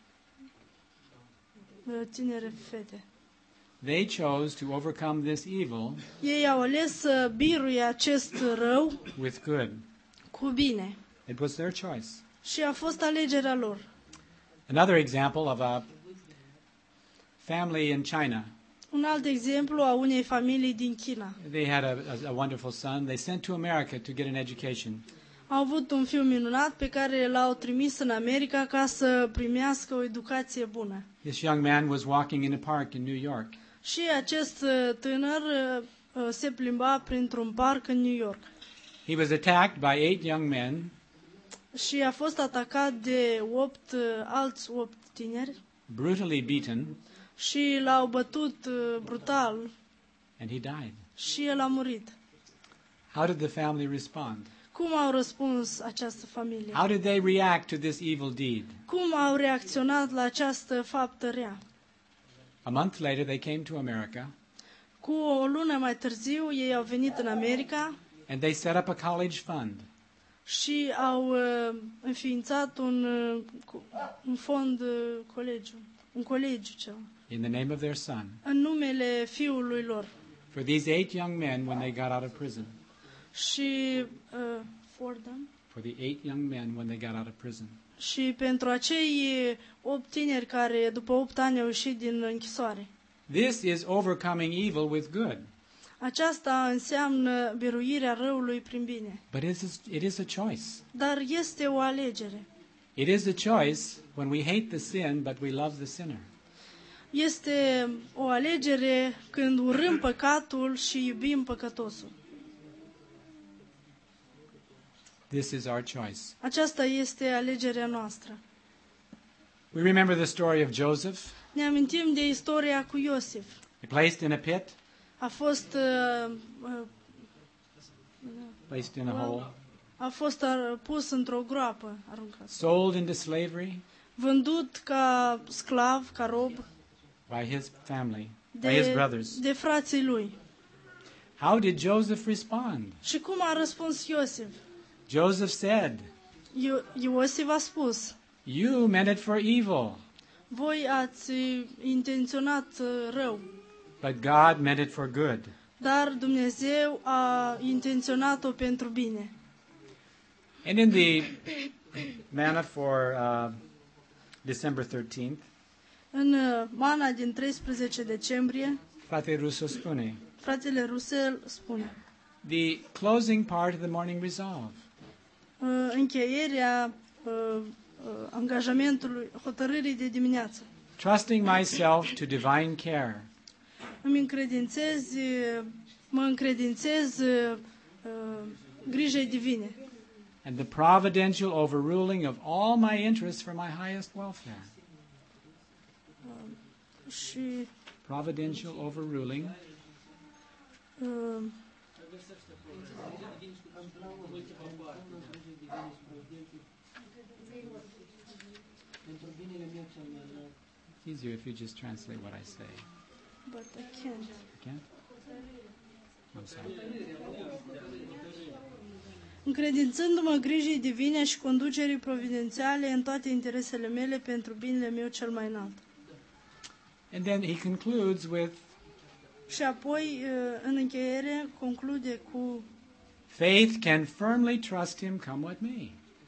Speaker 2: tinere fete.
Speaker 1: They chose to overcome this evil
Speaker 2: Ei au ales să biruie acest rău
Speaker 1: with good.
Speaker 2: cu bine
Speaker 1: It was their choice.
Speaker 2: și a fost alegerea lor.
Speaker 1: Another example of a family in China.
Speaker 2: Un alt exemplu a unei familii din China.
Speaker 1: They had a wonderful son. They sent to America to get an education.
Speaker 2: Au avut un fiu minunat pe care l-au trimis în America ca să primească o educație bună.
Speaker 1: This young man was walking in a park in New York.
Speaker 2: Și acest tânăr se plimba printr-un parc în New York.
Speaker 1: He was attacked by 8 young men,
Speaker 2: Și a fost atacat de alți 8 tineri
Speaker 1: brutally beaten,
Speaker 2: și l-au bătut brutal
Speaker 1: and he died.
Speaker 2: și el a murit.
Speaker 1: How did the family respond?
Speaker 2: Cum au răspuns această familie?
Speaker 1: How did they react to this evil deed?
Speaker 2: Cum au reacționat la această faptă rea?
Speaker 1: A month later, they came to America,
Speaker 2: Cu o lună mai târziu, ei au venit în America
Speaker 1: and they set up a college fund.
Speaker 2: și au înființat un fond un colegiu ceva,
Speaker 1: In the name of their son,
Speaker 2: în numele fiului lor.
Speaker 1: for these 8 young men when they got out of prison.
Speaker 2: Și for them.
Speaker 1: For the 8 young men when they got out of prison.
Speaker 2: Și pentru acei 8 tineri care după 8 ani au ieșit din închisoare.
Speaker 1: This is overcoming evil with good.
Speaker 2: Aceasta înseamnă biruirea răului prin bine.
Speaker 1: But it is a choice.
Speaker 2: Dar este o alegere.
Speaker 1: It is a choice when we hate the sin, but we love the sinner.
Speaker 2: Este o alegere când urâm păcatul și iubim păcătosul.
Speaker 1: This is our choice.
Speaker 2: Aceasta este alegerea noastră.
Speaker 1: We remember the story of Joseph.
Speaker 2: Ne amintim de istoria cu Iosif.
Speaker 1: He placed in a pit, placed in a hole,
Speaker 2: A fost pus într-o groapă, aruncat.
Speaker 1: sold into slavery
Speaker 2: Vândut ca sclav, ca rob
Speaker 1: by his family, by his brothers.
Speaker 2: de frații lui.
Speaker 1: How did Joseph respond?
Speaker 2: Și cum a răspuns Iosif?
Speaker 1: Joseph said,
Speaker 2: Iosif a spus:
Speaker 1: "You meant it for evil,
Speaker 2: voi ați intenționat rău,
Speaker 1: but God meant it for good."
Speaker 2: dar Dumnezeu a intenționat-o pentru bine.
Speaker 1: And in the manna for December 13th,
Speaker 2: În mana din 13 decembrie,
Speaker 1: frate Russo spune,
Speaker 2: fratele Rusel spune:
Speaker 1: the closing part of the morning resolve.
Speaker 2: încheierea angajamentului, hotărârii de dimineață.
Speaker 1: Trusting myself to divine care.
Speaker 2: Mă încredințez grijei divine
Speaker 1: And the providential overruling of all my interests for my highest welfare.
Speaker 2: și
Speaker 1: Providential overruling It's easier if you just translate what I say.
Speaker 2: but I can't.
Speaker 1: You can't? I'm sorry.
Speaker 2: Încredințându-mă grijii divine și conducerii providențiale în toate interesele mele pentru binele meu cel mai înalt.
Speaker 1: And then he concludes with,
Speaker 2: Și apoi, în încheiere, conclude cu:
Speaker 1: faith can firmly trust him come what may.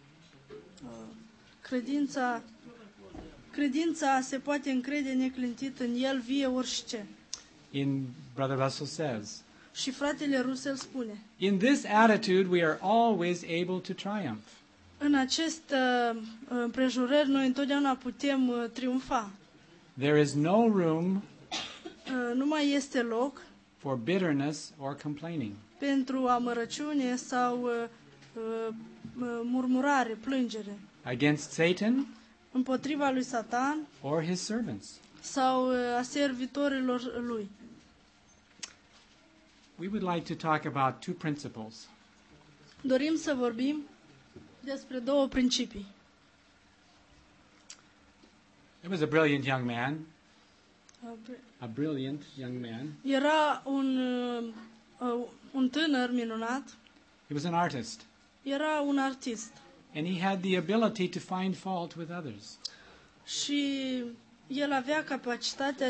Speaker 2: Credința se poate încrede neclintit în el, vie orice.
Speaker 1: Brother Russell says,
Speaker 2: Și fratele Rusel spune:
Speaker 1: in this attitude we are always able to triumph.
Speaker 2: în acest împrejurări noi întotdeauna putem triumfa.
Speaker 1: There is no room
Speaker 2: Nu mai este loc
Speaker 1: for bitterness or complaining.
Speaker 2: pentru amărăciune sau murmurare, plângere
Speaker 1: Against Satan
Speaker 2: împotriva lui Satan
Speaker 1: or his servants.
Speaker 2: sau a servitorilor lui.
Speaker 1: We would like to talk about two principles.
Speaker 2: Dorim să vorbim despre două principii.
Speaker 1: There was a brilliant young man. A brilliant young man.
Speaker 2: Era un tânăr minunat,
Speaker 1: He was an artist.
Speaker 2: era un artist
Speaker 1: And he had the ability to find fault with others.
Speaker 2: și el avea capacitatea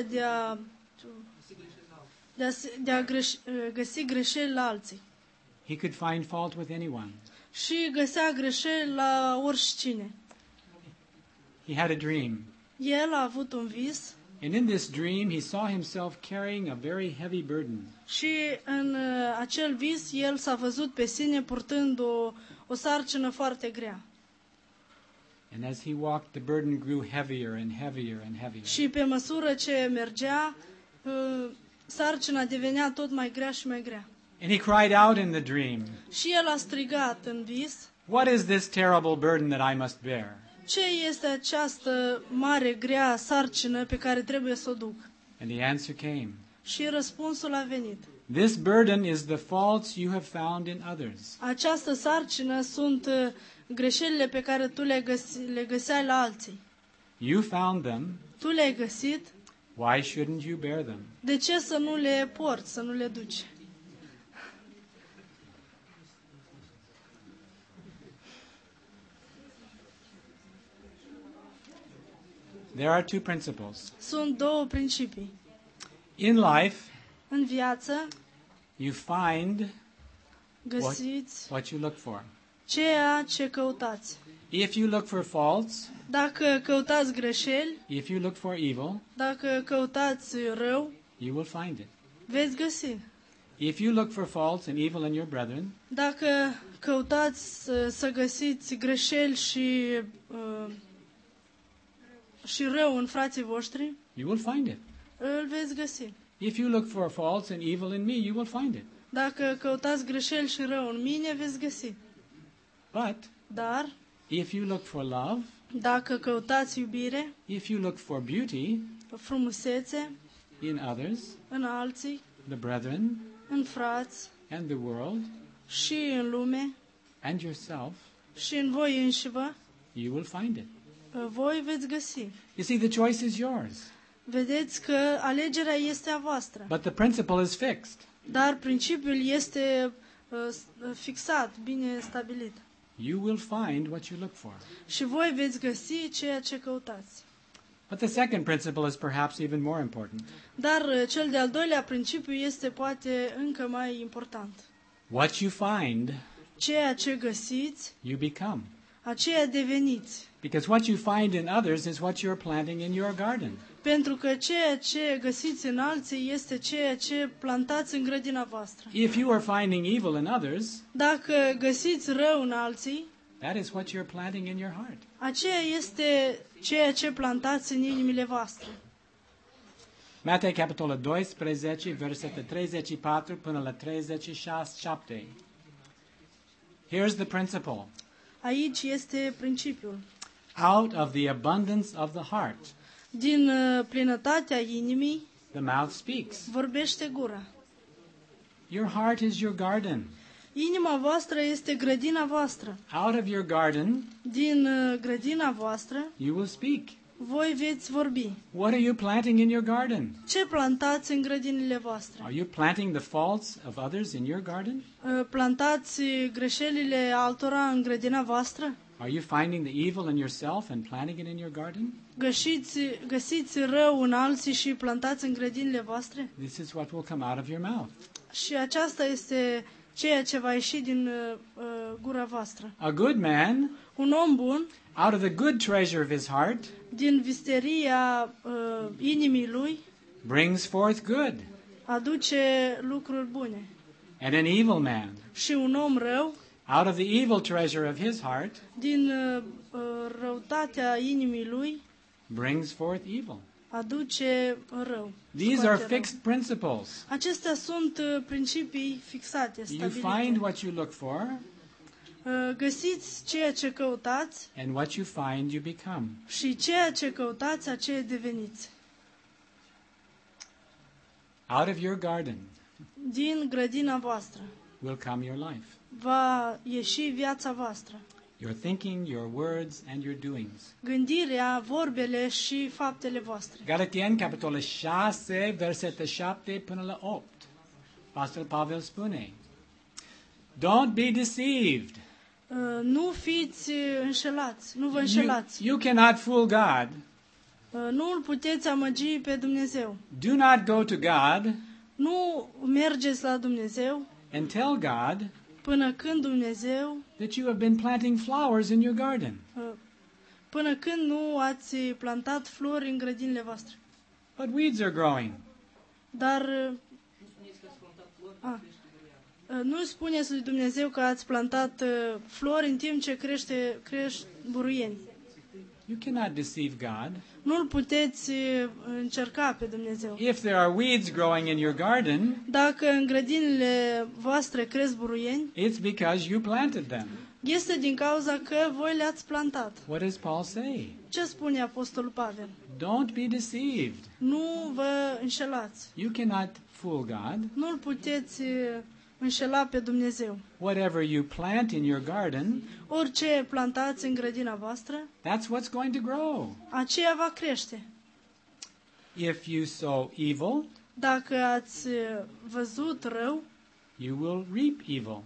Speaker 2: de a găsi greșeli la alții.
Speaker 1: He could find fault with anyone.
Speaker 2: Și găsea greșeli la oricine.
Speaker 1: He had a dream.
Speaker 2: El a avut un vis
Speaker 1: And in this dream, he saw himself carrying a very heavy burden.
Speaker 2: și în acel vis el s-a văzut pe sine purtând o sarcină foarte grea.
Speaker 1: And as he walked, the burden grew heavier and heavier and heavier.
Speaker 2: Și pe măsură ce mergea, sarcina devenea tot mai grea și mai grea.
Speaker 1: And he cried out in the dream,
Speaker 2: Și el a strigat în vis:
Speaker 1: "What is this terrible burden that I must bear?"
Speaker 2: ce este această mare, grea sarcină pe care trebuie să o duc?
Speaker 1: And the answer came,
Speaker 2: Și răspunsul a venit:
Speaker 1: "This burden is the faults you have found in others.
Speaker 2: această sarcină sunt greșelile pe care tu le găseai la alții.
Speaker 1: You found them.
Speaker 2: Tu le-ai găsit,
Speaker 1: Why shouldn't you bear them?"
Speaker 2: de ce să nu le porți, să nu le duci?
Speaker 1: There are two principles.
Speaker 2: Sunt două principii.
Speaker 1: In life,
Speaker 2: În viață
Speaker 1: you find
Speaker 2: găsiți
Speaker 1: what you look for.
Speaker 2: ceea ce căutați.
Speaker 1: If you look for faults,
Speaker 2: Dacă căutați greșeli,
Speaker 1: if you look for evil,
Speaker 2: dacă căutați rău,
Speaker 1: you will find it.
Speaker 2: veți găsi.
Speaker 1: If you look for faults and evil in your brethren,
Speaker 2: Dacă căutați să găsiți greșeli și rău în frații voștri,
Speaker 1: you will find it.
Speaker 2: îl veți găsi.
Speaker 1: If you look for faults and evil in me, you will find it.
Speaker 2: Dacă căutați greșeli și rău în mine, veți găsi.
Speaker 1: But
Speaker 2: Dar,
Speaker 1: if you look for love,
Speaker 2: dacă căutați iubire,
Speaker 1: if you look for beauty
Speaker 2: frumusețe
Speaker 1: in others,
Speaker 2: în alții,
Speaker 1: the brethren,
Speaker 2: în frați
Speaker 1: and the world,
Speaker 2: și în lume
Speaker 1: and yourself,
Speaker 2: și în voi înșivă,
Speaker 1: you will find it.
Speaker 2: voi veți găsi.
Speaker 1: You see, the choice is yours.
Speaker 2: Vedeți că alegerea este a voastră,
Speaker 1: But the principle is fixed.
Speaker 2: dar principiul este fixat, bine stabilit.
Speaker 1: You will find what you look for.
Speaker 2: Și voi veți găsi ceea ce căutați.
Speaker 1: But the second principle is perhaps even more important.
Speaker 2: Dar cel de-al doilea principiu este poate încă mai important.
Speaker 1: What you find,
Speaker 2: Ceea ce găsiți,
Speaker 1: you become.
Speaker 2: aceea deveniți.
Speaker 1: Because what you find in others is what you're planting in your garden.
Speaker 2: Pentru că ceea ce găsiți în alții este ceea ce plantați în grădina voastră.
Speaker 1: If you are finding evil in others,
Speaker 2: Dacă găsiți rău în alții,
Speaker 1: that is what you're planting in your heart.
Speaker 2: aceea este ceea ce plantați în inimile voastre.
Speaker 1: Matei, capitolul 12, versete 34 până la 37. Here's the principle.
Speaker 2: Aici este principiul.
Speaker 1: Out of the abundance of the heart,
Speaker 2: Din plinătatea inimii
Speaker 1: the mouth speaks.
Speaker 2: vorbește gura.
Speaker 1: Your heart is your garden.
Speaker 2: Inima voastră este grădina voastră.
Speaker 1: Out of your garden,
Speaker 2: Din grădina voastră
Speaker 1: you will speak.
Speaker 2: voi veți vorbi.
Speaker 1: What are you planting in your garden?
Speaker 2: Ce plantați în grădinile voastre?
Speaker 1: Are you planting the faults of others in your garden?
Speaker 2: Plantați greșelile altora în grădina voastră?
Speaker 1: Are you finding the evil in yourself and planting it in your garden?
Speaker 2: Găsiți rău în alții și plantați în grădinile voastre?
Speaker 1: This is what will come out of your mouth.
Speaker 2: Și aceasta este ceea ce va ieși din gura voastră.
Speaker 1: A good man,
Speaker 2: Un om bun,
Speaker 1: out of the good treasure of his heart,
Speaker 2: din visteria inimii lui,
Speaker 1: brings forth good.
Speaker 2: aduce lucruri bune.
Speaker 1: And an evil man,
Speaker 2: Și un om rău,
Speaker 1: out of the evil treasure of his heart,
Speaker 2: din răutatea inimii lui,
Speaker 1: brings forth evil.
Speaker 2: aduce rău.
Speaker 1: These
Speaker 2: Scoate
Speaker 1: are
Speaker 2: rău.
Speaker 1: fixed principles.
Speaker 2: Acestea sunt principii fixate,
Speaker 1: You
Speaker 2: stabilite.
Speaker 1: find what you look for,
Speaker 2: Găsiți ceea ce căutați
Speaker 1: and what you find you become.
Speaker 2: și ceea ce căutați, aceea deveniți.
Speaker 1: Out of your garden
Speaker 2: Din grădina voastră
Speaker 1: will come your life.
Speaker 2: va ieși viața voastră.
Speaker 1: Your thinking, your words, and your doings.
Speaker 2: Gândirea, vorbele și faptele voastre.
Speaker 1: Galatieni, capitolul 6, versete 7 până la 8. Pastor Pavel spune, Don't be deceived.
Speaker 2: Nu fiți înșelați, nu vă înșelați.
Speaker 1: You cannot fool God.
Speaker 2: Nu îl puteți amăgi pe Dumnezeu.
Speaker 1: Do not go to God
Speaker 2: Nu mergeți la Dumnezeu
Speaker 1: and tell God
Speaker 2: până când Dumnezeu,
Speaker 1: that you have been planting flowers in your garden.
Speaker 2: până când nu ați plantat flori în grădinile voastre.
Speaker 1: But weeds are growing.
Speaker 2: Dar nu spuneți lui Dumnezeu că ați plantat flori în timp ce crește buruieni.
Speaker 1: You cannot deceive God.
Speaker 2: Nu-L puteți încerca pe Dumnezeu.
Speaker 1: If there are weeds growing in your garden,
Speaker 2: Dacă în grădinile voastre cresc buruieni,
Speaker 1: it's because you planted them.
Speaker 2: este din cauza că voi le-ați plantat.
Speaker 1: What does Paul say?
Speaker 2: Ce spune Apostolul Pavel?
Speaker 1: Don't be deceived.
Speaker 2: Nu vă înșelați.
Speaker 1: You cannot fool God.
Speaker 2: Nu-L puteți înșela pe Dumnezeu.
Speaker 1: Whatever you plant in your garden,
Speaker 2: Orice plantați în grădina voastră,
Speaker 1: that's what's going to grow.
Speaker 2: aceea va crește.
Speaker 1: If you sow evil,
Speaker 2: Dacă ați văzut rău,
Speaker 1: you will reap evil.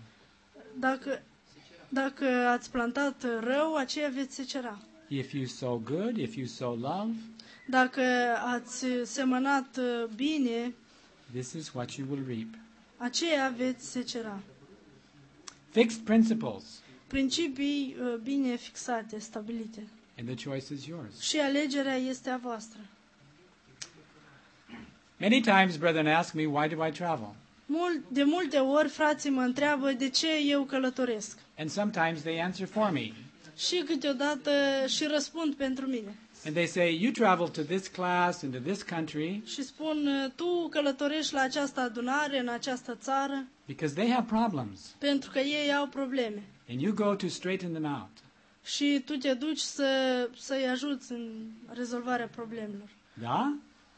Speaker 2: dacă ați plantat rău, aceea veți secera.
Speaker 1: If you sow good, if you sow love,
Speaker 2: Dacă ați semănat bine,
Speaker 1: this is what you will reap.
Speaker 2: aceea veți secera.
Speaker 1: Fixed principles,
Speaker 2: Principii bine fixate, stabilite.
Speaker 1: and the choice is yours.
Speaker 2: Și alegerea este a voastră.
Speaker 1: Many times brethren ask me, why do I travel?
Speaker 2: De multe ori frații mă întreabă de ce eu călătoresc.
Speaker 1: And sometimes they answer for me.
Speaker 2: Și câteodată și răspund pentru mine.
Speaker 1: And they say, you travel to this class and to this country
Speaker 2: Și spun, tu călătorești la această adunare, în această țară,
Speaker 1: because they have problems.
Speaker 2: pentru că ei au probleme.
Speaker 1: And you go to straighten them out.
Speaker 2: Și tu te duci să-i ajuți în rezolvarea problemelor.
Speaker 1: Da?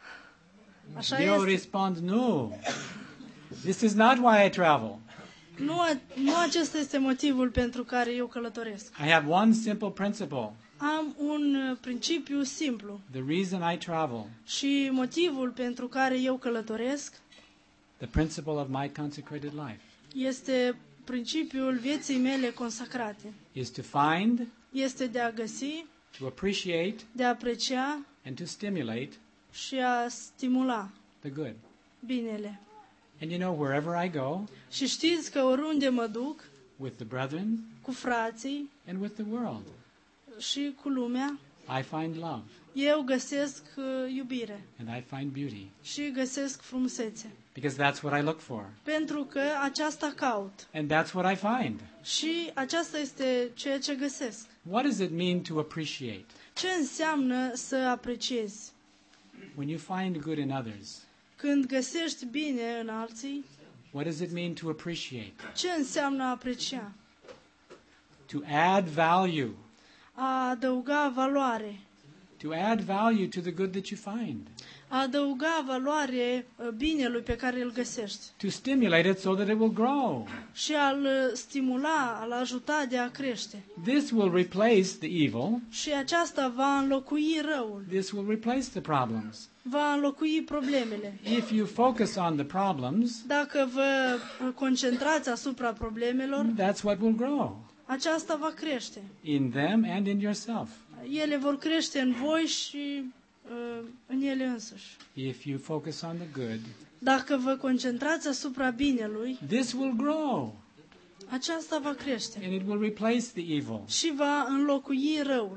Speaker 2: Așa
Speaker 1: They'll
Speaker 2: este.
Speaker 1: respond, no. This is not why I travel.
Speaker 2: Nu acesta este motivul pentru care eu călătoresc.
Speaker 1: I have one simple principle.
Speaker 2: Am un principiu simplu.
Speaker 1: The reason I travel,
Speaker 2: Și motivul pentru care eu călătoresc
Speaker 1: the principle of my consecrated life,
Speaker 2: este principiul vieții mele consacrate.
Speaker 1: is to find,
Speaker 2: Este de a găsi,
Speaker 1: to appreciate,
Speaker 2: de a aprecia
Speaker 1: and to stimulate
Speaker 2: și a stimula
Speaker 1: the good.
Speaker 2: binele.
Speaker 1: And you know, wherever I go,
Speaker 2: Și știți că oriunde mă duc,
Speaker 1: with the brethren
Speaker 2: cu frații
Speaker 1: and with the world,
Speaker 2: și cu lumea,
Speaker 1: I find love
Speaker 2: eu găsesc iubire
Speaker 1: and I find beauty.
Speaker 2: și găsesc frumusețe.
Speaker 1: Because that's what I look for.
Speaker 2: Pentru că aceasta caut.
Speaker 1: And that's what I find.
Speaker 2: Și aceasta este ceea ce găsesc.
Speaker 1: What does it mean to appreciate?
Speaker 2: Ce înseamnă să apreciezi?
Speaker 1: When you find good in others,
Speaker 2: Când găsești bine în alții,
Speaker 1: what does it mean to appreciate?
Speaker 2: ce înseamnă a aprecia?
Speaker 1: To add value.
Speaker 2: A adăuga valoare.
Speaker 1: To add value to the good that you find.
Speaker 2: A adăuga valoare binelui pe care îl găsești.
Speaker 1: To stimulate it so that it will grow.
Speaker 2: Și a-l stimula, a-l ajuta de a crește.
Speaker 1: This will replace the evil.
Speaker 2: Și aceasta va înlocui răul.
Speaker 1: This will replace the problems.
Speaker 2: Va înlocui problemele.
Speaker 1: If you focus on the problems,
Speaker 2: Dacă vă concentrați asupra problemelor,
Speaker 1: that's what will grow.
Speaker 2: aceasta va crește.
Speaker 1: In them and in yourself.
Speaker 2: Ele vor crește în voi și în ele însuși.
Speaker 1: If you focus on the good,
Speaker 2: Dacă vă concentrați asupra binelui,
Speaker 1: this will grow.
Speaker 2: aceasta va crește
Speaker 1: And it will replace the evil.
Speaker 2: și va înlocui răul.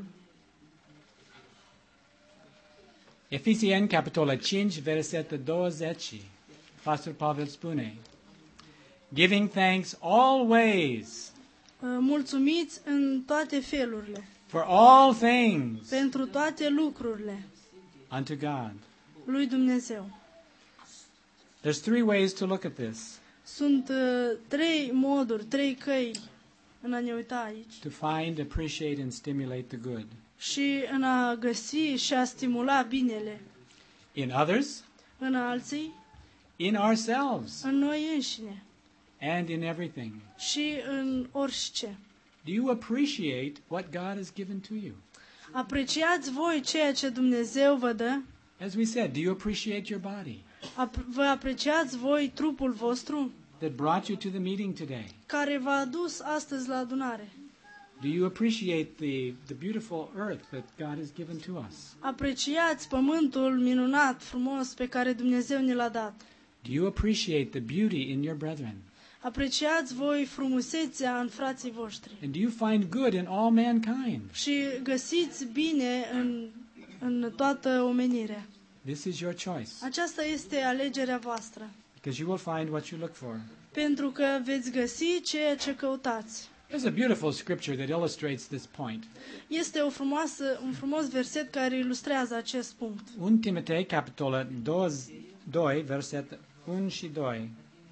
Speaker 1: Efesieni, capitolul 5, versetul 20. Pastor Pavel spune, giving thanks always
Speaker 2: Mulțumiți în toate felurile,
Speaker 1: for all things
Speaker 2: pentru toate lucrurile
Speaker 1: unto God.
Speaker 2: lui Dumnezeu.
Speaker 1: There's three ways to look at this.
Speaker 2: Sunt trei moduri, trei căi în a ne uita aici.
Speaker 1: To find, appreciate, and stimulate the good.
Speaker 2: Și în a găsi și a stimula binele
Speaker 1: In others,
Speaker 2: în alții,
Speaker 1: in ourselves,
Speaker 2: în noi înșine
Speaker 1: and in everything.
Speaker 2: și în orice.
Speaker 1: Do you appreciate what God has given to you?
Speaker 2: Apreciați voi ceea ce Dumnezeu vă dă?
Speaker 1: As we said, do you appreciate your body
Speaker 2: Vă apreciați voi trupul vostru
Speaker 1: that brought you to the meeting today?
Speaker 2: care v-a adus astăzi la adunare?
Speaker 1: Do you appreciate the beautiful earth that God has given to us?
Speaker 2: Apreciați pământul minunat, frumos pe care Dumnezeu ne l-a dat.
Speaker 1: Do you appreciate the beauty in your brethren?
Speaker 2: Apreciați voi frumusețea în frații voștri.
Speaker 1: And do you find good in all mankind?
Speaker 2: Și găsiți bine în toată omenirea.
Speaker 1: This is your choice,
Speaker 2: Aceasta este alegerea voastră.
Speaker 1: because you will find what you look for.
Speaker 2: Pentru că veți găsi ceea ce căutați.
Speaker 1: There's a beautiful scripture that illustrates this point.
Speaker 2: Este un frumos verset care ilustrează acest punct.
Speaker 1: 1 Timotei, capitolul 2, verset 1 și 2.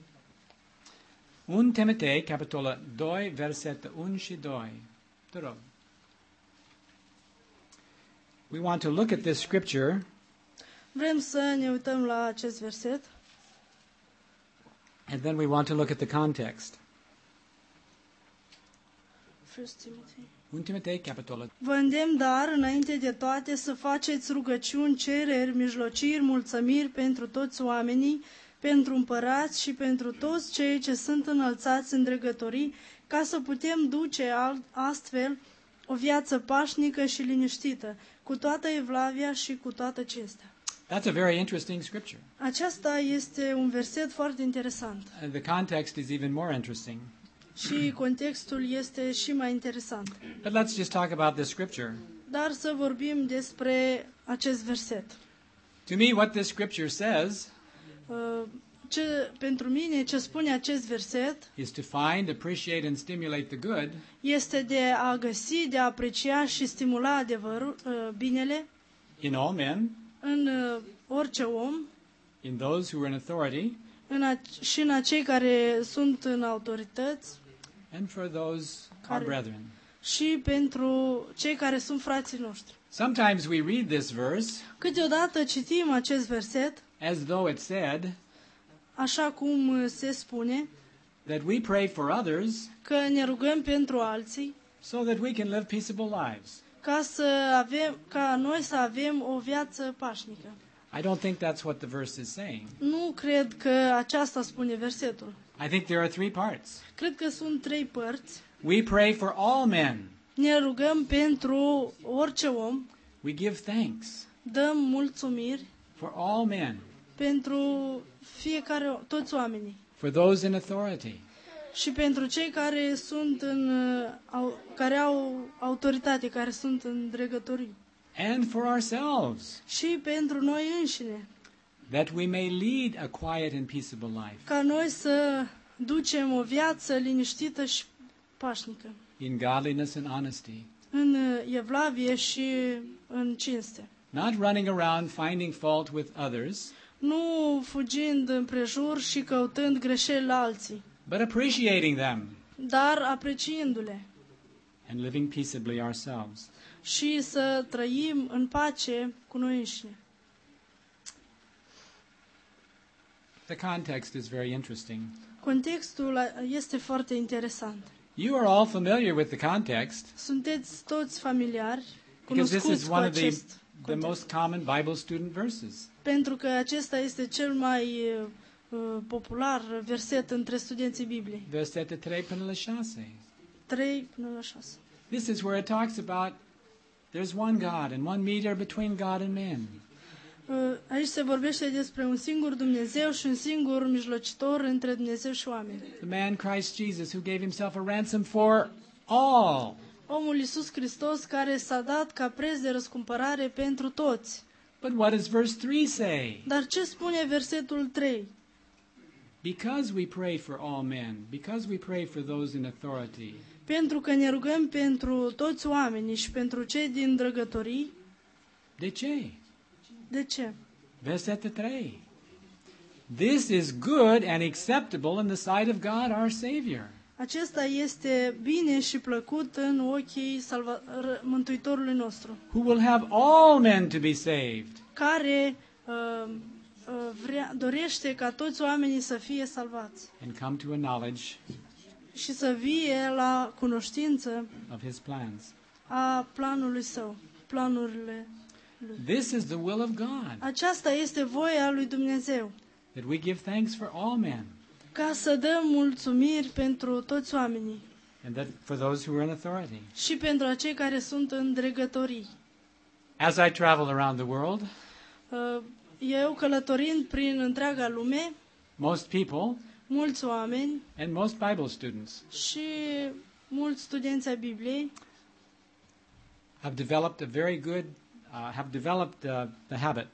Speaker 1: 1 Timotei, capitolul 2, verset 1 și 2. Te rog. We want to look at this scripture
Speaker 2: Vrem să ne uităm la acest verset
Speaker 1: and then we want to look at the context.
Speaker 2: 1 Timotei.
Speaker 1: 1 Timotei, capitolul.
Speaker 2: Vă îndemn, dar, înainte de toate, să faceți rugăciuni, cereri, mijlociri, mulțămiri pentru toți oamenii, pentru împărați și pentru toți cei ce sunt înălțați în dregătorii, ca să putem duce astfel o viață pașnică și liniștită, cu toată evlavia și cu toată cinstea.
Speaker 1: That's a very interesting scripture.
Speaker 2: Aceasta este un verset foarte interesant
Speaker 1: The context is even more interesting.
Speaker 2: și contextul este și mai interesant.
Speaker 1: But let's just talk about this scripture.
Speaker 2: Dar să vorbim despre acest verset.
Speaker 1: To me, what this scripture says
Speaker 2: pentru mine ce spune acest verset
Speaker 1: is to find, appreciate, and stimulate the good
Speaker 2: este de a găsi, de a aprecia și stimula adevărul, binele
Speaker 1: in all men,
Speaker 2: în orice om,
Speaker 1: in those who are in authority,
Speaker 2: și în acei care sunt în autorități
Speaker 1: and for those our
Speaker 2: Care-
Speaker 1: brethren.
Speaker 2: și pentru cei care sunt frații noștri.
Speaker 1: Sometimes we read this verse
Speaker 2: Câteodată citim acest verset,
Speaker 1: as though it said
Speaker 2: așa cum se spune,
Speaker 1: that we pray for others
Speaker 2: că ne rugăm pentru alții
Speaker 1: so that we can live peaceable lives.
Speaker 2: ca noi să avem o viață pașnică.
Speaker 1: I don't think that's what the verse is saying.
Speaker 2: Nu cred că aceasta spune versetul.
Speaker 1: I think there are three parts.
Speaker 2: Cred că sunt 3 părți.
Speaker 1: We pray for all men.
Speaker 2: Ne rugăm pentru orice om,
Speaker 1: We give thanks
Speaker 2: dăm mulțumiri
Speaker 1: for all men,
Speaker 2: pentru toți oamenii
Speaker 1: for those in authority,
Speaker 2: și pentru cei care care au autoritate, care sunt în dregătorii
Speaker 1: and for ourselves,
Speaker 2: și pentru noi înșine,
Speaker 1: that we may lead a quiet and peaceable life
Speaker 2: ca noi să ducem o viață liniștită și pașnică,
Speaker 1: in godliness and honesty,
Speaker 2: în evlavie și în cinste.
Speaker 1: not running around finding fault with others,
Speaker 2: Nu fugind împrejur și căutând greșeli la alții,
Speaker 1: but appreciating them
Speaker 2: dar apreciindu-le
Speaker 1: and living peaceably ourselves.
Speaker 2: și să trăim în pace cu noi înșine.
Speaker 1: The context is very interesting.
Speaker 2: Contextul este foarte interesant.
Speaker 1: You are all familiar with the context
Speaker 2: Sunteți toți familiari,
Speaker 1: because this
Speaker 2: cunoscuți
Speaker 1: is
Speaker 2: cu
Speaker 1: one of the
Speaker 2: acest context.
Speaker 1: most common Bible student verses.
Speaker 2: Pentru că acesta este cel mai popular verset între studenții Bibliei.
Speaker 1: Versetul 3 până la 6.
Speaker 2: 3 până la 6.
Speaker 1: This is where it talks about there's one God and one mediator between God and men.
Speaker 2: Aici se vorbește despre un singur Dumnezeu și un singur mijlocitor între Dumnezeu și oameni.
Speaker 1: The man Christ Jesus who gave himself a ransom for all.
Speaker 2: Omul Iisus Hristos care s-a dat ca preț de răscumpărare pentru toți.
Speaker 1: But what does verse 3 say?
Speaker 2: Dar ce spune versetul 3?
Speaker 1: Because we pray for all men, because we pray for those in authority.
Speaker 2: Pentru că ne rugăm pentru toți oamenii și pentru cei din drăgătorii.
Speaker 1: De ce?
Speaker 2: De ce?
Speaker 1: Versetul 3. This is good and acceptable in the sight of God our Savior.
Speaker 2: Acesta este bine și plăcut în ochii Mântuitorului nostru,
Speaker 1: Who will have all men to be saved
Speaker 2: care dorește ca toți oamenii să fie salvați
Speaker 1: and come to a knowledge
Speaker 2: și să vie la cunoștință
Speaker 1: of His plans.
Speaker 2: a planului său, planurile lui.
Speaker 1: This is the will of God,
Speaker 2: Aceasta este voia lui Dumnezeu,
Speaker 1: that we give thanks for all men,
Speaker 2: ca să dăm mulțumiri pentru toți oamenii
Speaker 1: and that for those who are in authority.
Speaker 2: și pentru acei care sunt în dregătorii.
Speaker 1: As I travel around the world,
Speaker 2: Eu călătorind prin întreaga lume,
Speaker 1: most people
Speaker 2: mulți oameni
Speaker 1: and most Bible students
Speaker 2: și mulți studenți ai Bibliei
Speaker 1: have developed a very good, the habit,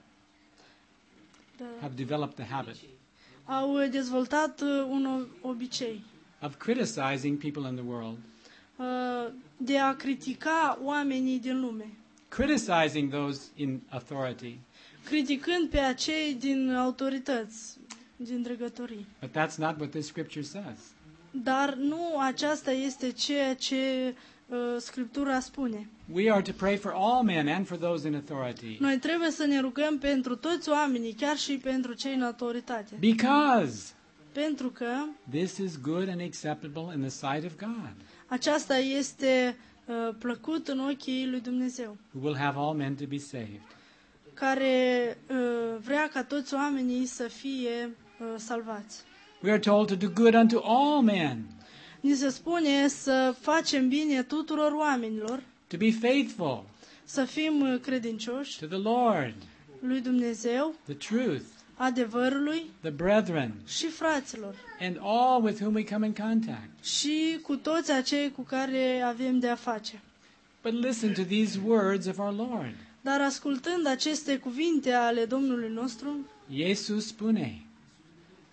Speaker 2: au dezvoltat un obicei
Speaker 1: of criticizing people in the world,
Speaker 2: de a critica oamenii din lume,
Speaker 1: criticizing those in authority.
Speaker 2: criticând pe acei din autorități, din dregătorii.
Speaker 1: But that's not what this scripture says.
Speaker 2: Dar nu aceasta este ceea ce Scriptura spune.
Speaker 1: We are to pray for all men and for those in authority.
Speaker 2: Noi trebuie să ne rugăm pentru toți oamenii, chiar și pentru cei în autoritate.
Speaker 1: Because
Speaker 2: Pentru că
Speaker 1: this is good and acceptable in the sight of God,
Speaker 2: aceasta este plăcut în ochii lui Dumnezeu,
Speaker 1: who will have all men to be saved.
Speaker 2: care vrea ca toți oamenii să fie salvați.
Speaker 1: We are told to do good unto all men,
Speaker 2: Ni se spune să facem bine tuturor oamenilor,
Speaker 1: to be faithful
Speaker 2: să fim credincioși
Speaker 1: to the Lord,
Speaker 2: lui Dumnezeu,
Speaker 1: the truth,
Speaker 2: adevărului
Speaker 1: the brethren,
Speaker 2: și fraților
Speaker 1: and all with whom we come in contact.
Speaker 2: și cu toți acei cu care avem de a face.
Speaker 1: But listen to these words of our Lord.
Speaker 2: Dar ascultând aceste cuvinte ale Domnului nostru,
Speaker 1: Iisus spune,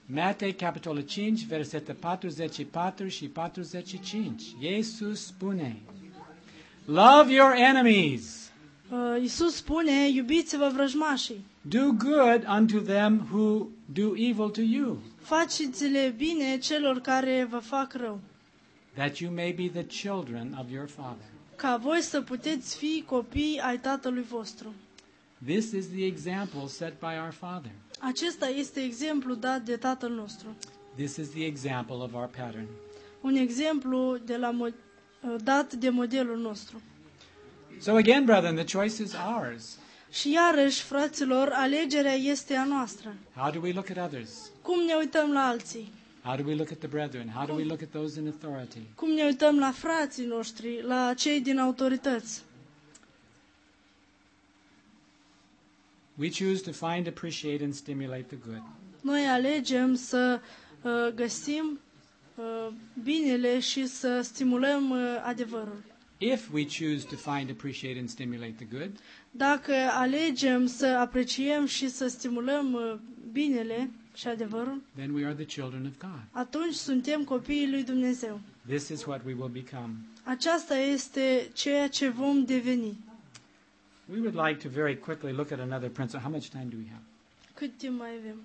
Speaker 1: Matei, capitolul 5, versete 44 și 45. Iisus spune, love your enemies.
Speaker 2: Iisus spune, iubiți-vă vrăjmașii.
Speaker 1: Do good unto them who do evil to you,
Speaker 2: Faceți-le bine celor care vă fac rău,
Speaker 1: that you may be the children of your Father.
Speaker 2: ca voi să puteți fi copii ai Tatălui vostru.
Speaker 1: This is the example set by our Father.
Speaker 2: Acesta este exemplu dat de Tatăl nostru.
Speaker 1: This is the example of our pattern.
Speaker 2: Un exemplu dat de modelul nostru.
Speaker 1: So again, brethren, the choice is ours.
Speaker 2: Și iarăși, fraților, alegerea este a noastră.
Speaker 1: How do we look at others?
Speaker 2: Cum ne uităm la alții?
Speaker 1: How do we look at the brethren? How do we look at those in authority?
Speaker 2: Cum ne uităm la frații noștri, la cei din autorități?
Speaker 1: We choose to find, appreciate, and stimulate the good.
Speaker 2: Noi alegem să găsim binele și să stimulăm adevărul.
Speaker 1: If we choose to find, appreciate, and stimulate the good,
Speaker 2: Dacă alegem să apreciem și să stimulăm binele și adevărul,
Speaker 1: then we are the children of God.
Speaker 2: atunci suntem copiii lui Dumnezeu.
Speaker 1: This is what we will become.
Speaker 2: Aceasta este ceea ce vom deveni.
Speaker 1: We would like to very quickly look at another principle. How much time do we have?
Speaker 2: Cât timp mai avem?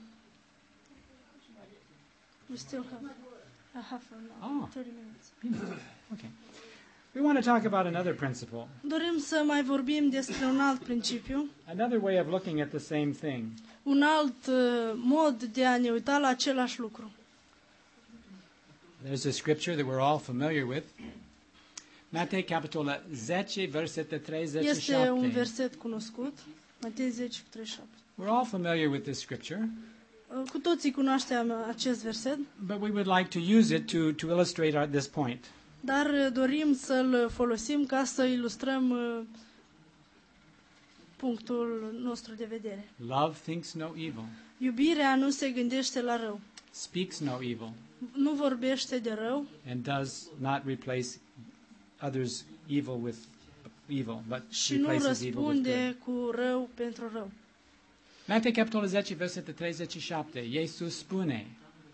Speaker 2: We still have a half an hour,
Speaker 1: Oh.
Speaker 2: 30 minutes.
Speaker 1: Okay. We want to talk about another principle,
Speaker 2: Dorim să mai vorbim despre un alt principiu,
Speaker 1: another way of looking at the same thing.
Speaker 2: un alt mod de a ne uita la același lucru.
Speaker 1: There's a scripture that we're all familiar with. Matei, capitolul 10, versete
Speaker 2: Este un
Speaker 1: 37.
Speaker 2: verset cunoscut, Matei 10:37.
Speaker 1: We're all familiar with this scripture,
Speaker 2: Cu toții cunoaștem acest verset,
Speaker 1: but we would like to use it to illustrate this point.
Speaker 2: dar dorim să-l folosim ca să ilustrăm punctul nostru de vedere.
Speaker 1: Love thinks no evil,
Speaker 2: Iubirea nu se gândește la rău,
Speaker 1: speaks no evil,
Speaker 2: nu vorbește de rău
Speaker 1: and does not replace others' evil with evil, but
Speaker 2: și nu
Speaker 1: replaces evil with good.
Speaker 2: răspunde cu rău pentru rău.
Speaker 1: Matei, capitolul 10, versete 37. Iisus spune,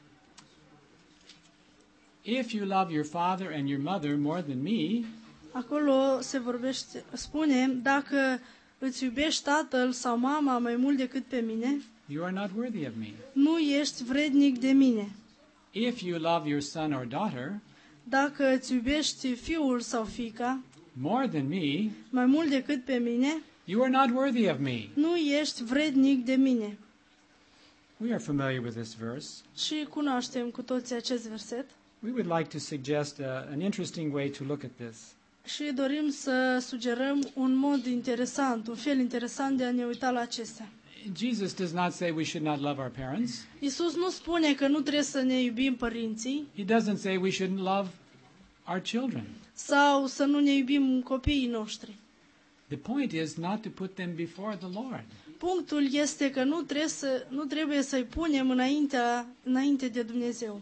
Speaker 1: if you love your father and your mother more than me,
Speaker 2: Acolo spune, dacă îți iubești tatăl sau mama mai mult decât pe mine,
Speaker 1: you are not worthy of me.
Speaker 2: nu ești vrednic de mine.
Speaker 1: If you love your son or daughter
Speaker 2: Dacă îți iubești fiul sau fiica
Speaker 1: more than me,
Speaker 2: mai mult decât pe mine,
Speaker 1: you are not worthy of me.
Speaker 2: nu ești vrednic de mine.
Speaker 1: We are familiar with this verse.
Speaker 2: Și cunoaștem cu toții acest verset
Speaker 1: We would like to suggest an interesting way to look at this.
Speaker 2: și dorim să sugerăm un mod interesant, un fel interesant de a ne uita la acestea.
Speaker 1: Jesus does not say we should not love our parents.
Speaker 2: Iisus nu spune că nu trebuie să ne iubim părinții
Speaker 1: He doesn't say we shouldn't love our children.
Speaker 2: sau să nu ne iubim copiii noștri.
Speaker 1: The point is not to put them before the Lord.
Speaker 2: Punctul este că nu trebuie să-i punem înainte de Dumnezeu.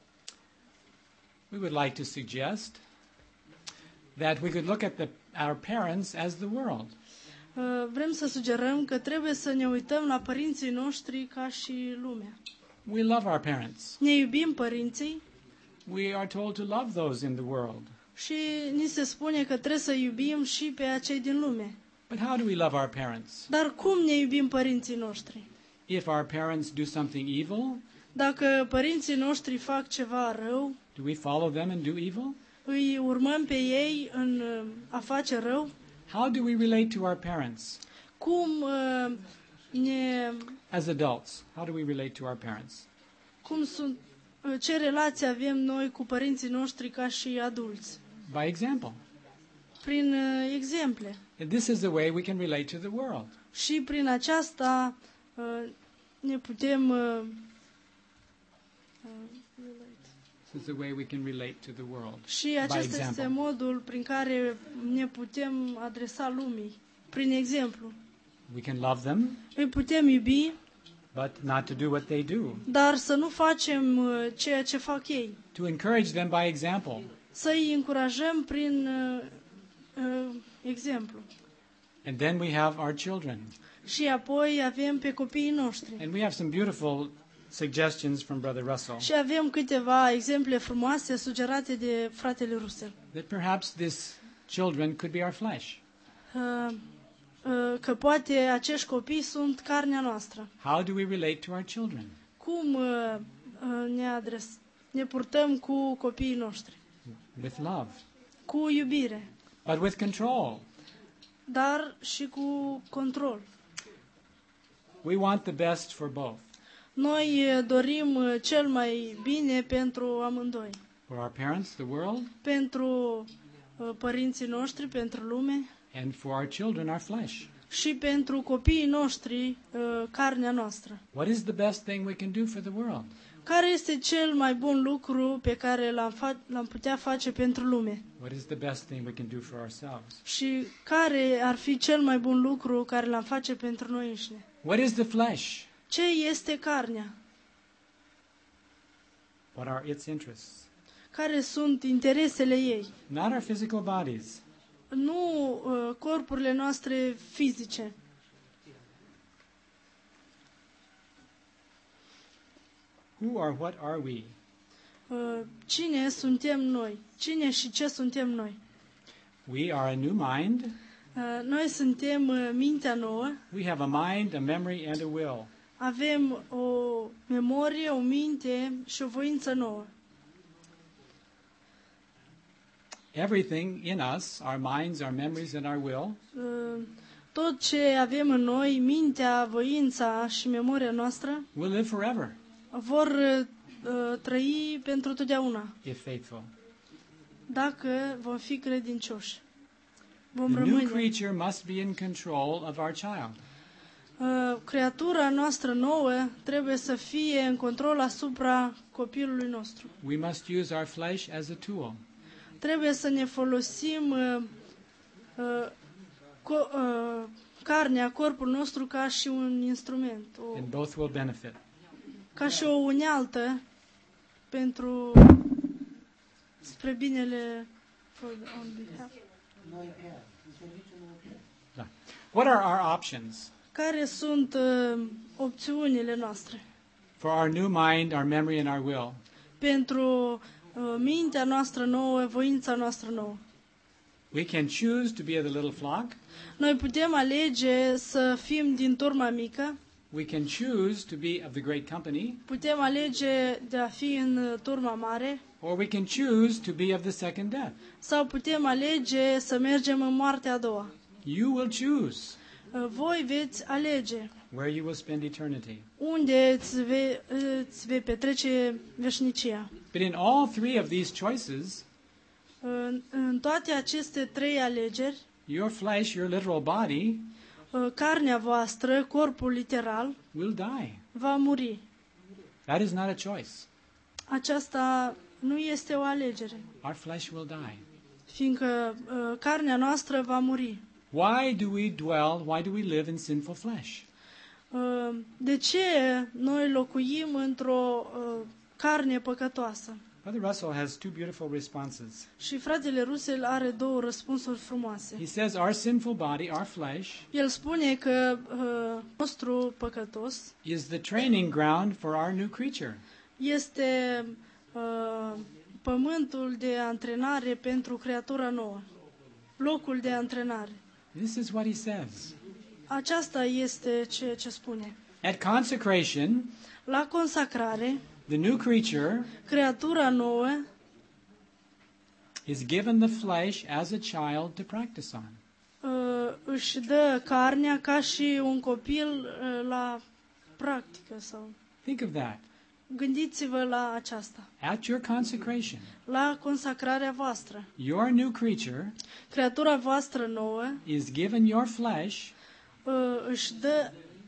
Speaker 1: We would like to suggest that we could look at our parents as the world.
Speaker 2: Vrem să sugerăm că trebuie să ne uităm la părinții noștri ca și lumea.
Speaker 1: We love our parents.
Speaker 2: Ne iubim părinții
Speaker 1: We are told to love those in the world.
Speaker 2: și ni se spune că trebuie să iubim și pe acei din lume.
Speaker 1: But how do we love our parents?
Speaker 2: Dar cum ne iubim părinții noștri?
Speaker 1: If our parents do something evil,
Speaker 2: Dacă părinții noștri fac ceva rău,
Speaker 1: do we follow them and do evil?
Speaker 2: îi urmăm pe ei în a face rău?
Speaker 1: How do we relate to our parents
Speaker 2: Cum
Speaker 1: as adults? How do we relate to our parents?
Speaker 2: ce relație avem noi cu părinții noștri ca și adulți?
Speaker 1: By example.
Speaker 2: Prin exemple.
Speaker 1: And this is the way we can relate to the world.
Speaker 2: Și prin aceasta ne putem
Speaker 1: This is the way we can relate to the world.
Speaker 2: și
Speaker 1: By
Speaker 2: acesta este
Speaker 1: example.
Speaker 2: modul prin care ne putem adresa lumii. Prin exemplu.
Speaker 1: We can love them,
Speaker 2: Îi putem iubi,
Speaker 1: but not to do what they do.
Speaker 2: dar să nu facem ceea ce fac ei.
Speaker 1: To encourage them by example.
Speaker 2: Să îi încurajăm prin exemplu.
Speaker 1: And then we have our children.
Speaker 2: Și apoi avem pe copiii noștri.
Speaker 1: And we have some beautiful suggestions from Brother Russell
Speaker 2: Și avem câteva exemple frumoase sugerate de fratele Russell.
Speaker 1: that perhaps this children could be our flesh.
Speaker 2: Că poate acești copii sunt carnea noastră.
Speaker 1: How do we relate to our children?
Speaker 2: Cum ne purtăm cu copiii noștri?
Speaker 1: With love,
Speaker 2: Cu iubire,
Speaker 1: but with control.
Speaker 2: dar și cu control.
Speaker 1: We want the best for both.
Speaker 2: Noi dorim cel mai bine pentru amândoi.
Speaker 1: For our parents, the world,
Speaker 2: Pentru părinții noștri, pentru lume
Speaker 1: and for our children, our flesh.
Speaker 2: și pentru copiii noștri, carnea noastră.
Speaker 1: What is the best thing we can do for the world?
Speaker 2: Care este cel mai bun lucru pe care l-am putea face pentru lume?
Speaker 1: What is the best thing we can do for ourselves?
Speaker 2: Și care ar fi cel mai bun lucru care l-am face pentru noi înșine?
Speaker 1: What is the flesh?
Speaker 2: Ce este carnea?
Speaker 1: What are its interests?
Speaker 2: Care sunt interesele ei?
Speaker 1: Not our physical bodies.
Speaker 2: Nu corpurile noastre fizice.
Speaker 1: Who or what are we?
Speaker 2: Cine suntem noi? Cine și ce suntem noi?
Speaker 1: We are a new mind.
Speaker 2: Noi suntem mintea nouă.
Speaker 1: We have a mind, a memory, and a will.
Speaker 2: Avem o memorie, o minte și o voință nouă.
Speaker 1: Everything in us, our minds, our memories, and our will,
Speaker 2: Tot ce avem în noi, mintea, voința și memoria noastră,
Speaker 1: will live forever
Speaker 2: vor trăi pentru totdeauna,
Speaker 1: if faithful.
Speaker 2: dacă vom fi credincioși. Vom
Speaker 1: The new
Speaker 2: rămâne.
Speaker 1: creature must be in control of our child.
Speaker 2: Creatura noastră nouă trebuie să fie în control asupra copilului nostru.
Speaker 1: We must use our flesh as a tool.
Speaker 2: Trebuie să ne folosim carnea, corpul nostru ca și un instrument,
Speaker 1: And both will benefit.
Speaker 2: ca și o unealtă pentru spre binele on behalf.
Speaker 1: Yeah. What are our options
Speaker 2: Care sunt opțiunile noastre
Speaker 1: for our new mind, our memory, and our will?
Speaker 2: pentru mintea noastră nouă, voința noastră nouă?
Speaker 1: We can choose to be of the little flock.
Speaker 2: Noi putem alege să fim din turma mică,
Speaker 1: We can choose to be of the great company,
Speaker 2: putem alege de a fi în turma mare,
Speaker 1: or we can choose to be of the second death.
Speaker 2: sau putem alege să mergem în moartea a doua.
Speaker 1: You will choose
Speaker 2: Voi veți alege
Speaker 1: where you will spend eternity.
Speaker 2: unde îți vei petrece veșnicia.
Speaker 1: But in all three of these choices,
Speaker 2: În toate aceste trei alegeri,
Speaker 1: your flesh, your literal body,
Speaker 2: carnea voastră, corpul literal,
Speaker 1: will die.
Speaker 2: va muri.
Speaker 1: That is not a choice.
Speaker 2: Aceasta nu este o alegere,
Speaker 1: Our flesh will die.
Speaker 2: fiindcă carnea noastră va muri.
Speaker 1: Why do we dwell, why do we live in sinful flesh?
Speaker 2: De ce noi locuim într-o carne păcătoasă?
Speaker 1: Brother Russell has two beautiful responses.
Speaker 2: Și fratele Russell are două răspunsuri frumoase.
Speaker 1: He says our sinful body, our flesh,
Speaker 2: El spune că nostru păcătos
Speaker 1: is the training ground for our new creature.
Speaker 2: este pământul de antrenare pentru creatura nouă. Locul de antrenare.
Speaker 1: This is what he says.
Speaker 2: Aceasta este ceea ce spune.
Speaker 1: At consecration,
Speaker 2: La consacrare,
Speaker 1: the new creature
Speaker 2: creatura nouă
Speaker 1: is given the flesh as a child to practice on.
Speaker 2: își dă carnea ca și un copil la practică sau
Speaker 1: Think of that.
Speaker 2: gândiți-vă la aceasta.
Speaker 1: At your consecration,
Speaker 2: La consacrarea voastră,
Speaker 1: your new creature
Speaker 2: creatura voastră nouă
Speaker 1: is given your flesh
Speaker 2: își dă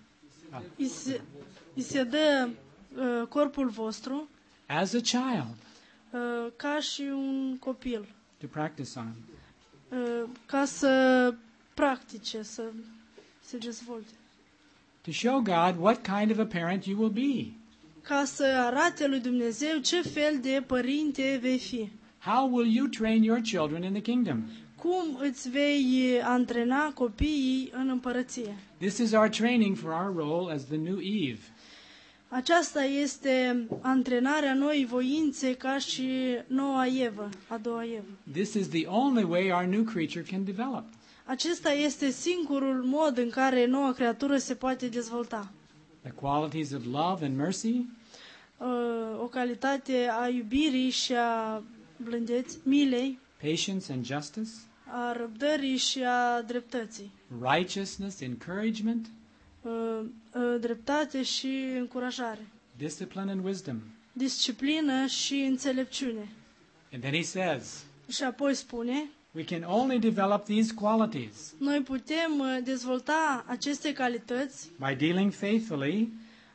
Speaker 2: îi se dă corpul vostru
Speaker 1: as a child
Speaker 2: ca și un copil,
Speaker 1: to practice on.
Speaker 2: ca să practice, să se dezvolte,
Speaker 1: To show God what kind of a parent you will be.
Speaker 2: ca să arate lui Dumnezeu ce fel de părinte vei fi.
Speaker 1: How will you train your children in the kingdom?
Speaker 2: Cum îți vei antrena copiii în împărăție?
Speaker 1: This is our training for our role as the new Eve.
Speaker 2: Aceasta este antrenarea noii voințe ca și noua Evă, a doua Evă.
Speaker 1: This is the only way our new creature can develop.
Speaker 2: Acesta este singurul mod în care noua creatură se poate dezvolta.
Speaker 1: The qualities of love and mercy,
Speaker 2: O calitate a iubirii și a blândeții, milei,
Speaker 1: patience and justice,
Speaker 2: a răbdării și a dreptății.
Speaker 1: righteousness, encouragement,
Speaker 2: Dreptate și încurajare.
Speaker 1: discipline and wisdom.
Speaker 2: Disciplină și înțelepciune.
Speaker 1: And then he says,
Speaker 2: Și apoi spune,
Speaker 1: we can only develop these qualities
Speaker 2: noi putem dezvolta aceste calități
Speaker 1: by dealing faithfully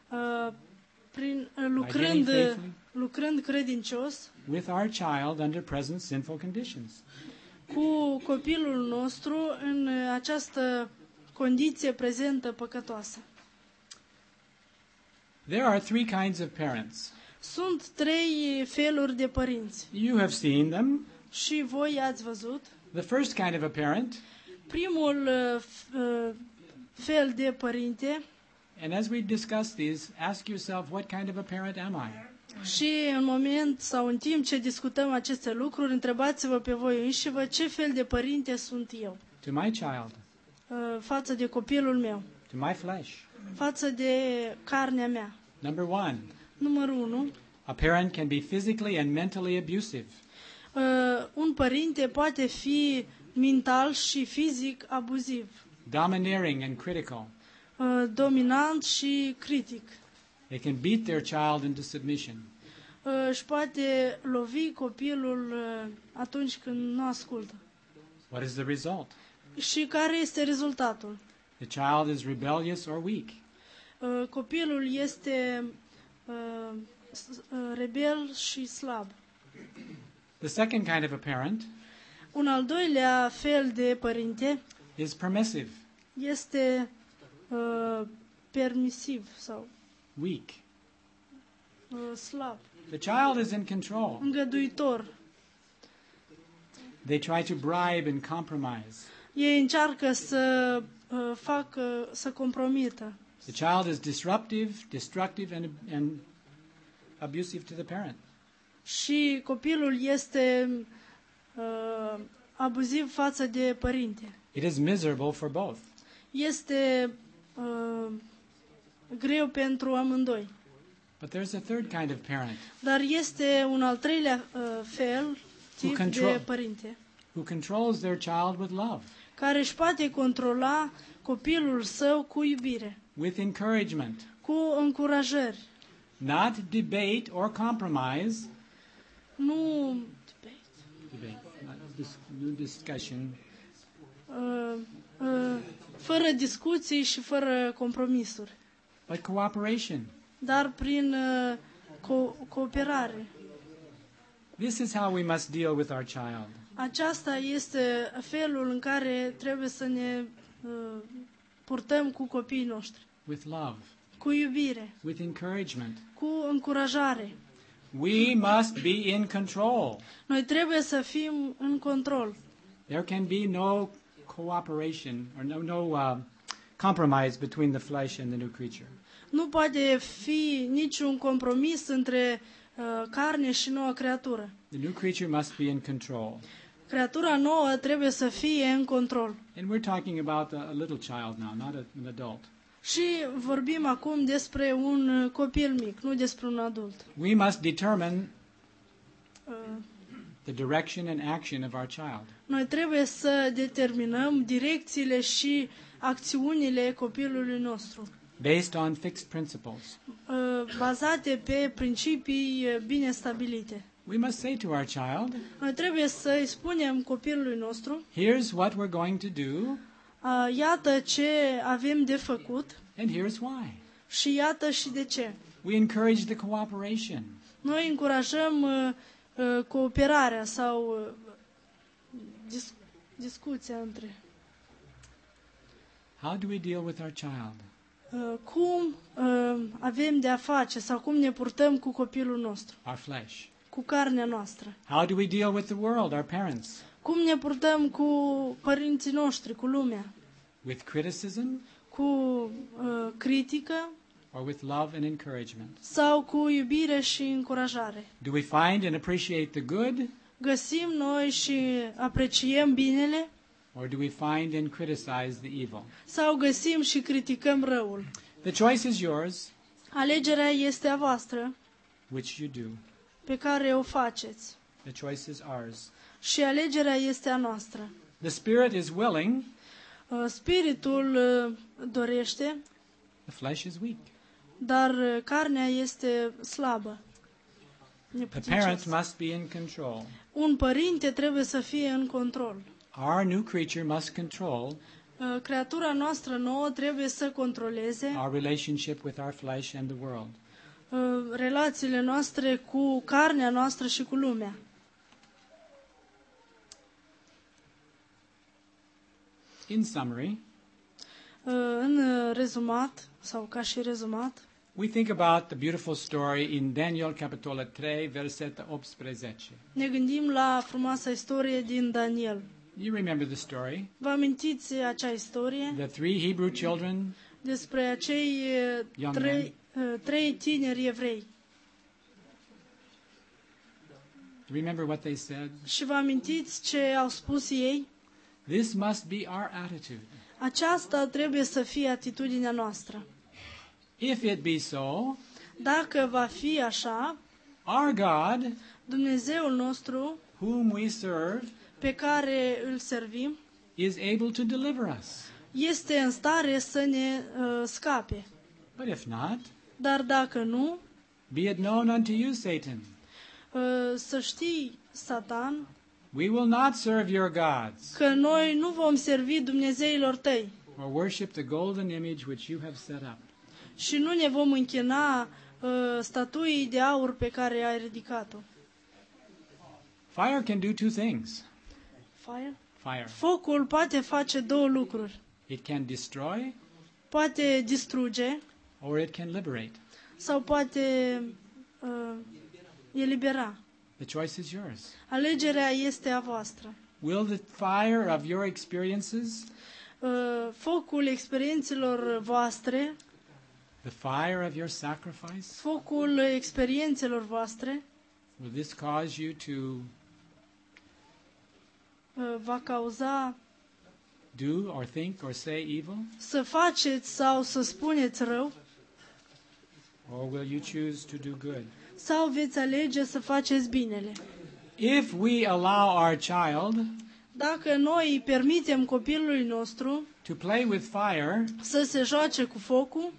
Speaker 2: lucrând credincios
Speaker 1: with our child under present sinful conditions.
Speaker 2: cu copilul nostru în această condiție prezentă păcătoasă.
Speaker 1: There are three kinds of parents.
Speaker 2: Sunt 3 feluri de părinți
Speaker 1: You have seen them.
Speaker 2: și voi ați văzut.
Speaker 1: The first kind of a parent,
Speaker 2: Primul fel de părinte,
Speaker 1: and as we discuss these, ask yourself, what kind of a parent am I?
Speaker 2: și în moment sau în timp ce discutăm aceste lucruri, întrebați-vă pe voi înșivă ce fel de părinte sunt eu
Speaker 1: To my child,
Speaker 2: față de copilul meu,
Speaker 1: to my flesh.
Speaker 2: față de carnea mea.
Speaker 1: Number one,
Speaker 2: Numărul 1.
Speaker 1: a parent can be physically and mentally abusive.
Speaker 2: Un părinte poate fi mental și fizic abuziv,
Speaker 1: Domineering and critical.
Speaker 2: dominant și critic.
Speaker 1: They can beat their child into submission.
Speaker 2: Își poate lovi copilul atunci când nu ascultă.
Speaker 1: What is the result?
Speaker 2: Și care este rezultatul?
Speaker 1: The child is rebellious or weak.
Speaker 2: Copilul este rebel și slab.
Speaker 1: The second kind of a parent
Speaker 2: Un al doilea fel de părinte
Speaker 1: is permissive,
Speaker 2: este permisiv sau
Speaker 1: weak.
Speaker 2: slab,
Speaker 1: The child is in control.
Speaker 2: îngăduitor.
Speaker 1: They try to bribe and compromise.
Speaker 2: Ei încearcă să compromită.
Speaker 1: The child is disruptive, destructive, and abusive to the parent.
Speaker 2: Și copilul este abuziv față de părinte.
Speaker 1: It is miserable for both.
Speaker 2: Este greu pentru amândoi.
Speaker 1: But there's a third kind of parent
Speaker 2: Dar este un al treilea tip de părinte,
Speaker 1: who controls their child with love,
Speaker 2: care își poate controla copilul său cu iubire,
Speaker 1: with encouragement,
Speaker 2: cu încurajări.
Speaker 1: not debate or compromise.
Speaker 2: Nu
Speaker 1: No discussion,
Speaker 2: fără discuții și fără compromisuri,
Speaker 1: but cooperation.
Speaker 2: dar prin cooperare.
Speaker 1: This is how we must deal with our child.
Speaker 2: Aceasta este felul în care trebuie să ne purtăm cu copiii noștri.
Speaker 1: With love,
Speaker 2: Cu iubire,
Speaker 1: with encouragement.
Speaker 2: cu încurajare.
Speaker 1: We must be in control.
Speaker 2: Noi trebuie să fim în control.
Speaker 1: There can be no cooperation or no compromise between the flesh and the new creature.
Speaker 2: Nu poate fi niciun compromis între carne și noua creatură.
Speaker 1: The new creature must be in control.
Speaker 2: Creatura nouă trebuie să fie în control.
Speaker 1: And we're talking about a little child now, not an adult.
Speaker 2: Și vorbim acum despre un copil mic, nu despre un adult.
Speaker 1: We must determine the direction and action of our child.
Speaker 2: Noi trebuie să determinăm direcțiile și acțiunile copilului nostru,
Speaker 1: Based on fixed principles.
Speaker 2: bazate pe principii bine stabilite.
Speaker 1: We must say to our child,
Speaker 2: Noi trebuie să-i spunem copilului nostru,
Speaker 1: here's what we're going to do,
Speaker 2: iată ce avem de făcut
Speaker 1: and here's why.
Speaker 2: și iată și de ce.
Speaker 1: We encourage the cooperation.
Speaker 2: Noi încurajăm cooperarea sau discuția între.
Speaker 1: How do we deal with our child?
Speaker 2: Cum avem de a face sau cum ne purtăm cu copilul nostru,
Speaker 1: Our flesh.
Speaker 2: cu carnea noastră.
Speaker 1: How do we deal with the world, our parents?
Speaker 2: Cum ne purtăm cu părinții noștri, cu lumea?
Speaker 1: With criticism,
Speaker 2: Cu critică,
Speaker 1: or with love and encouragement?
Speaker 2: sau cu iubire și încurajare?
Speaker 1: Do we find and appreciate the good,
Speaker 2: Găsim noi și apreciem binele
Speaker 1: or do we find and criticize the evil?
Speaker 2: sau găsim și criticăm răul?
Speaker 1: The choice is yours,
Speaker 2: Alegerea este a voastră,
Speaker 1: which you do.
Speaker 2: pe care o faceți.
Speaker 1: The choice is ours.
Speaker 2: Și alegerea este a noastră.
Speaker 1: The spirit is willing,
Speaker 2: Spiritul dorește,
Speaker 1: the flesh is weak.
Speaker 2: dar carnea este slabă.
Speaker 1: The parent
Speaker 2: neputincioasă.
Speaker 1: must be in control.
Speaker 2: Un părinte trebuie să fie în control.
Speaker 1: Our new creature must control
Speaker 2: Creatura noastră nouă trebuie să controleze
Speaker 1: our relationship with our flesh and the world.
Speaker 2: relațiile noastre cu carnea noastră și cu lumea.
Speaker 1: In summary,
Speaker 2: În rezumat, sau ca și rezumat,
Speaker 1: we think about the beautiful story in Daniel capitolul 3, versetul 18.
Speaker 2: ne gândim la frumoasa istorie din Daniel.
Speaker 1: You remember the story?
Speaker 2: Vă amintiți acea istorie
Speaker 1: The three Hebrew children,
Speaker 2: despre acei
Speaker 1: Young
Speaker 2: trei tineri evrei?
Speaker 1: remember what they said?
Speaker 2: Și vă amintiți ce au spus ei?
Speaker 1: This must be our attitude.
Speaker 2: Aceasta trebuie să fie atitudinea noastră.
Speaker 1: If it be so,
Speaker 2: Dacă va fi așa,
Speaker 1: our God,
Speaker 2: Dumnezeul nostru
Speaker 1: whom we serve,
Speaker 2: pe care îl servim
Speaker 1: is able to deliver us.
Speaker 2: este în stare să ne scape.
Speaker 1: But if not,
Speaker 2: Dar dacă nu,
Speaker 1: be it known unto you, Satan,
Speaker 2: să știi, Satan,
Speaker 1: we will not serve your gods,
Speaker 2: că noi nu vom servi Dumnezeilor tăi
Speaker 1: or worship the golden image which you have set up.
Speaker 2: și nu ne vom închina statuii de aur pe care ai ridicat-o.
Speaker 1: Fire can do two things.
Speaker 2: Fire?
Speaker 1: Fire.
Speaker 2: Focul poate face două lucruri.
Speaker 1: It can destroy
Speaker 2: Poate distruge
Speaker 1: or it can liberate.
Speaker 2: sau poate elibera.
Speaker 1: The choice is yours.
Speaker 2: Alegerea este a voastră.
Speaker 1: Will the fire of your experiences,
Speaker 2: Focul experiențelor voastre,
Speaker 1: the fire of your sacrifice,
Speaker 2: focul experiențelor voastre
Speaker 1: will this cause you to
Speaker 2: va cauza
Speaker 1: do or think or say evil?
Speaker 2: să faceți sau să spuneți rău,
Speaker 1: Or will you choose to do good?
Speaker 2: sau veți alege să faceți binele.
Speaker 1: If we allow our child
Speaker 2: Dacă noi îi permitem copilului nostru
Speaker 1: to play with fire,
Speaker 2: să se joace cu focul,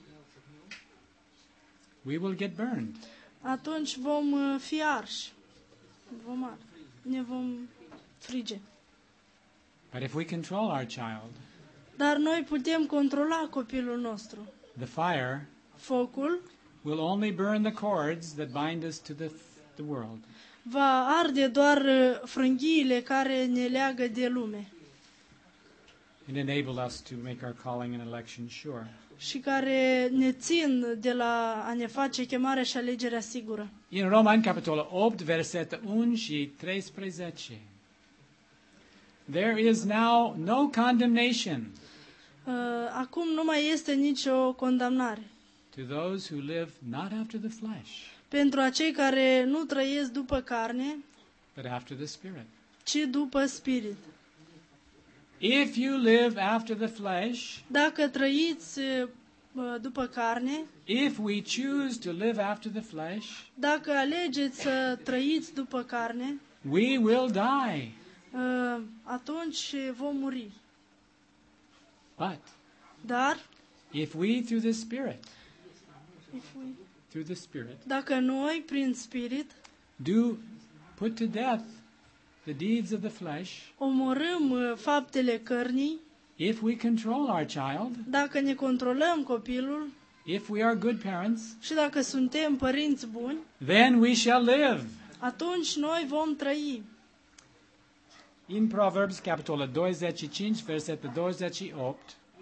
Speaker 1: we will get burned.
Speaker 2: atunci vom fi arși. Ne vom frige.
Speaker 1: But if we control our child,
Speaker 2: Dar noi putem controla copilul nostru.
Speaker 1: the fire
Speaker 2: Focul
Speaker 1: will only burn the cords that bind us to the world.
Speaker 2: va arde doar frânghiile care ne leagă de lume
Speaker 1: And enable us to make our calling and election sure.
Speaker 2: și care ne țin de la a ne face chemarea și alegerea sigură.
Speaker 1: In Roman capitolul 8, versetul 1 și 13. There is now no condemnation
Speaker 2: Acum nu mai este nicio condamnare
Speaker 1: to those who live not after the flesh,
Speaker 2: pentru acei care nu trăiesc după carne,
Speaker 1: but after the Spirit.
Speaker 2: ci după spirit.
Speaker 1: If you live after the flesh,
Speaker 2: Dacă trăiți după carne,
Speaker 1: if we choose to live after the flesh,
Speaker 2: dacă alegeți să trăiți după carne,
Speaker 1: we will die.
Speaker 2: atunci vom muri.
Speaker 1: But
Speaker 2: Dar
Speaker 1: if we, through the Spirit,
Speaker 2: dacă noi, prin spirit,
Speaker 1: do put to death the deeds of the flesh,
Speaker 2: omorâm faptele cărnii,
Speaker 1: if we control our child,
Speaker 2: dacă ne controlăm copilul
Speaker 1: if we are good parents,
Speaker 2: și dacă suntem părinți buni,
Speaker 1: then we shall live.
Speaker 2: atunci noi vom trăi.
Speaker 1: In Proverbs, capitolul 25, versetul 28,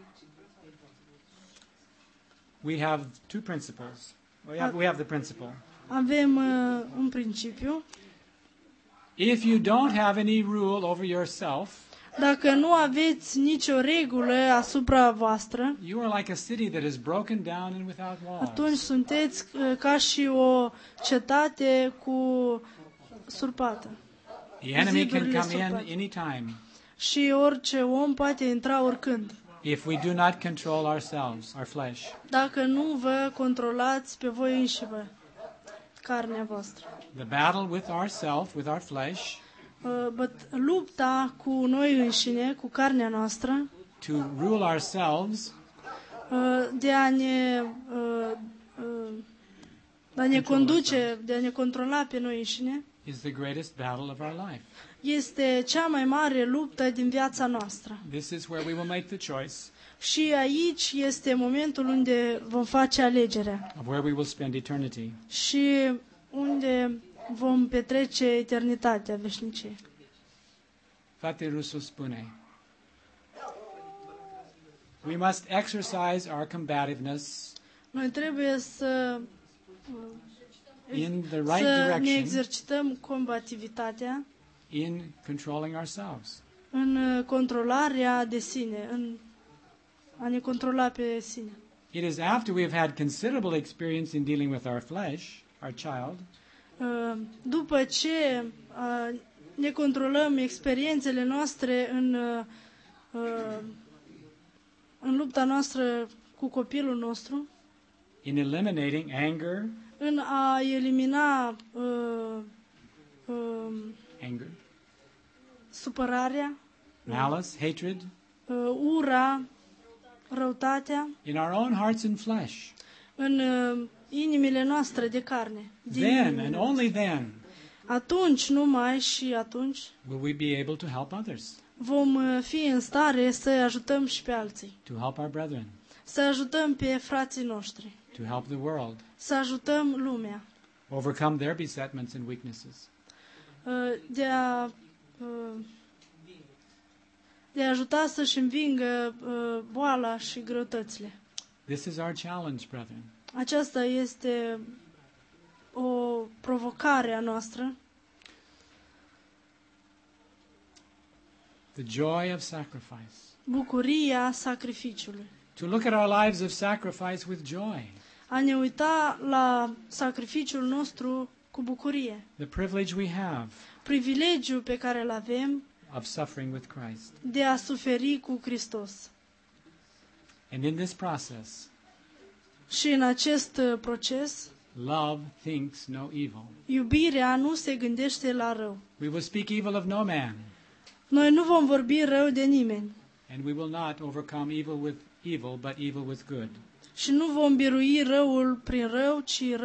Speaker 1: we have two principles. We have the principle.
Speaker 2: Avem un principiu.
Speaker 1: If you don't have any rule over yourself,
Speaker 2: Dacă nu aveți nicio regulă asupra voastră,
Speaker 1: you are like a city that is broken down and without
Speaker 2: atunci
Speaker 1: walls.
Speaker 2: sunteți ca și o cetate cu surpată.
Speaker 1: The enemy can
Speaker 2: zidurile
Speaker 1: come in
Speaker 2: surpate.
Speaker 1: anytime
Speaker 2: Și orice om poate intra oricând.
Speaker 1: if we do not control ourselves, our flesh.
Speaker 2: Dacă nu vă controlați pe voi înșivă, carnea voastră.
Speaker 1: The battle with ourself, with our flesh,
Speaker 2: Lupta cu noi înșine, cu carnea noastră,
Speaker 1: to rule ourselves
Speaker 2: de a ne conduce, de a ne controla pe noi înșine,
Speaker 1: is the greatest battle of our life.
Speaker 2: este cea mai mare luptă din viața noastră.
Speaker 1: This is where we will make the choice
Speaker 2: Și aici este momentul unde vom face alegerea
Speaker 1: of where we will spend eternity.
Speaker 2: și unde vom petrece eternitatea, veșnicie.
Speaker 1: Frate Rusu spune, we must exercise our combativeness
Speaker 2: Noi trebuie să
Speaker 1: in the right
Speaker 2: ne
Speaker 1: direction
Speaker 2: exercităm combativitatea
Speaker 1: in controlling ourselves.
Speaker 2: în controlarea de sine, în a ne controla pe sine.
Speaker 1: It is after we have had considerable experience in dealing with our flesh, our child,
Speaker 2: După ce ne controlăm experiențele noastre în lupta noastră cu copilul nostru,
Speaker 1: in eliminating anger,
Speaker 2: în a elimina supărarea,
Speaker 1: malice, hatred,
Speaker 2: ura, răutatea,
Speaker 1: in our own hearts and flesh.
Speaker 2: în inimile noastre de carne.
Speaker 1: Then and only then
Speaker 2: Atunci, numai și atunci,
Speaker 1: will we be able to help others,
Speaker 2: vom fi în stare să ajutăm și pe alții,
Speaker 1: to help our brethren,
Speaker 2: să ajutăm pe frații noștri,
Speaker 1: to help the world,
Speaker 2: să ajutăm lumea,
Speaker 1: overcome their besetments and weaknesses.
Speaker 2: de a ajuta să-și învingă boala și greutățile.
Speaker 1: This is our challenge, brethren.
Speaker 2: Aceasta este o provocare a noastră.
Speaker 1: The joy of sacrifice.
Speaker 2: Bucuria sacrificiului.
Speaker 1: To look at our lives of sacrifice with joy.
Speaker 2: A ne uita la sacrificiul nostru cu bucurie.
Speaker 1: The privilege we have
Speaker 2: Privilegiul pe care îl avem
Speaker 1: of suffering with Christ.
Speaker 2: de a suferi cu Hristos.
Speaker 1: And in this process,
Speaker 2: Și în acest proces,
Speaker 1: love thinks no evil.
Speaker 2: iubirea nu se gândește la rău.
Speaker 1: We will speak evil of no man,
Speaker 2: Noi nu vom vorbi rău de nimeni
Speaker 1: and we will not overcome evil with evil, but evil with good.
Speaker 2: și nu vom birui răul prin rău,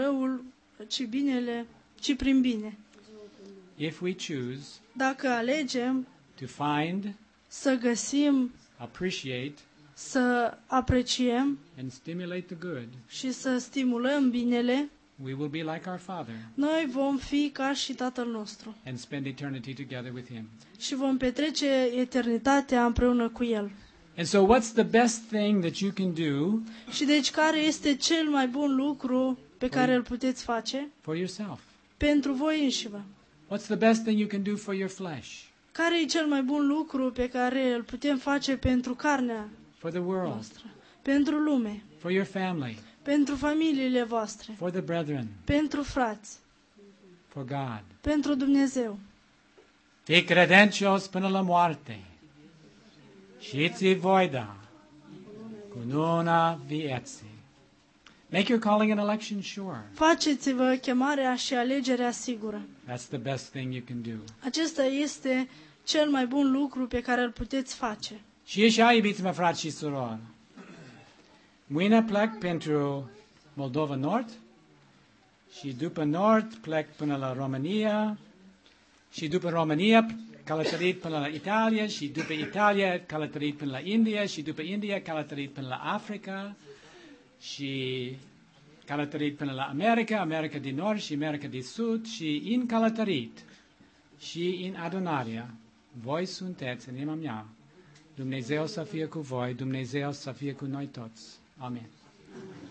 Speaker 2: ci prin bine.
Speaker 1: If we choose
Speaker 2: Dacă alegem
Speaker 1: to find,
Speaker 2: să găsim,
Speaker 1: appreciate,
Speaker 2: să apreciem
Speaker 1: and stimulate the good,
Speaker 2: și să stimulăm binele,
Speaker 1: we will be like our Father
Speaker 2: noi vom fi ca și Tatăl nostru
Speaker 1: and spend eternity together with Him.
Speaker 2: și vom petrece eternitatea împreună cu El.
Speaker 1: And so what's the best thing that you can do
Speaker 2: Și deci care este cel mai bun lucru pe care îl puteți face
Speaker 1: for yourself?
Speaker 2: pentru voi înșivă?
Speaker 1: What's the best thing you can do for your flesh,
Speaker 2: Care e cel mai bun lucru pe care îl putem face pentru carnea
Speaker 1: for the world,
Speaker 2: noastră, pentru lume,
Speaker 1: for your family,
Speaker 2: pentru familiile voastre,
Speaker 1: for the brethren,
Speaker 2: pentru frați,
Speaker 1: for God?
Speaker 2: pentru Dumnezeu?
Speaker 1: Fii credincios până la moarte și ți voi da cununa vieții. Make your calling and election sure.
Speaker 2: Faceți-vă chemarea și alegerea sigură.
Speaker 1: That's the best thing you can do.
Speaker 2: Acesta este cel mai bun lucru pe care îl puteți face.
Speaker 1: Și așa, iubiți-mă, frați și surori, mâine plec pentru Moldova Nord și după Nord plec până la România și după România călătorit până la Italia și după Italia călătorit până la India și după India călătorit până la Africa și călătorit până la America, America de Nord și America de Sud și în călătorit și în adunarea, voi sunteți în inima mea. Dumnezeu să fie cu voi, Dumnezeu să fie cu noi toți. Amen.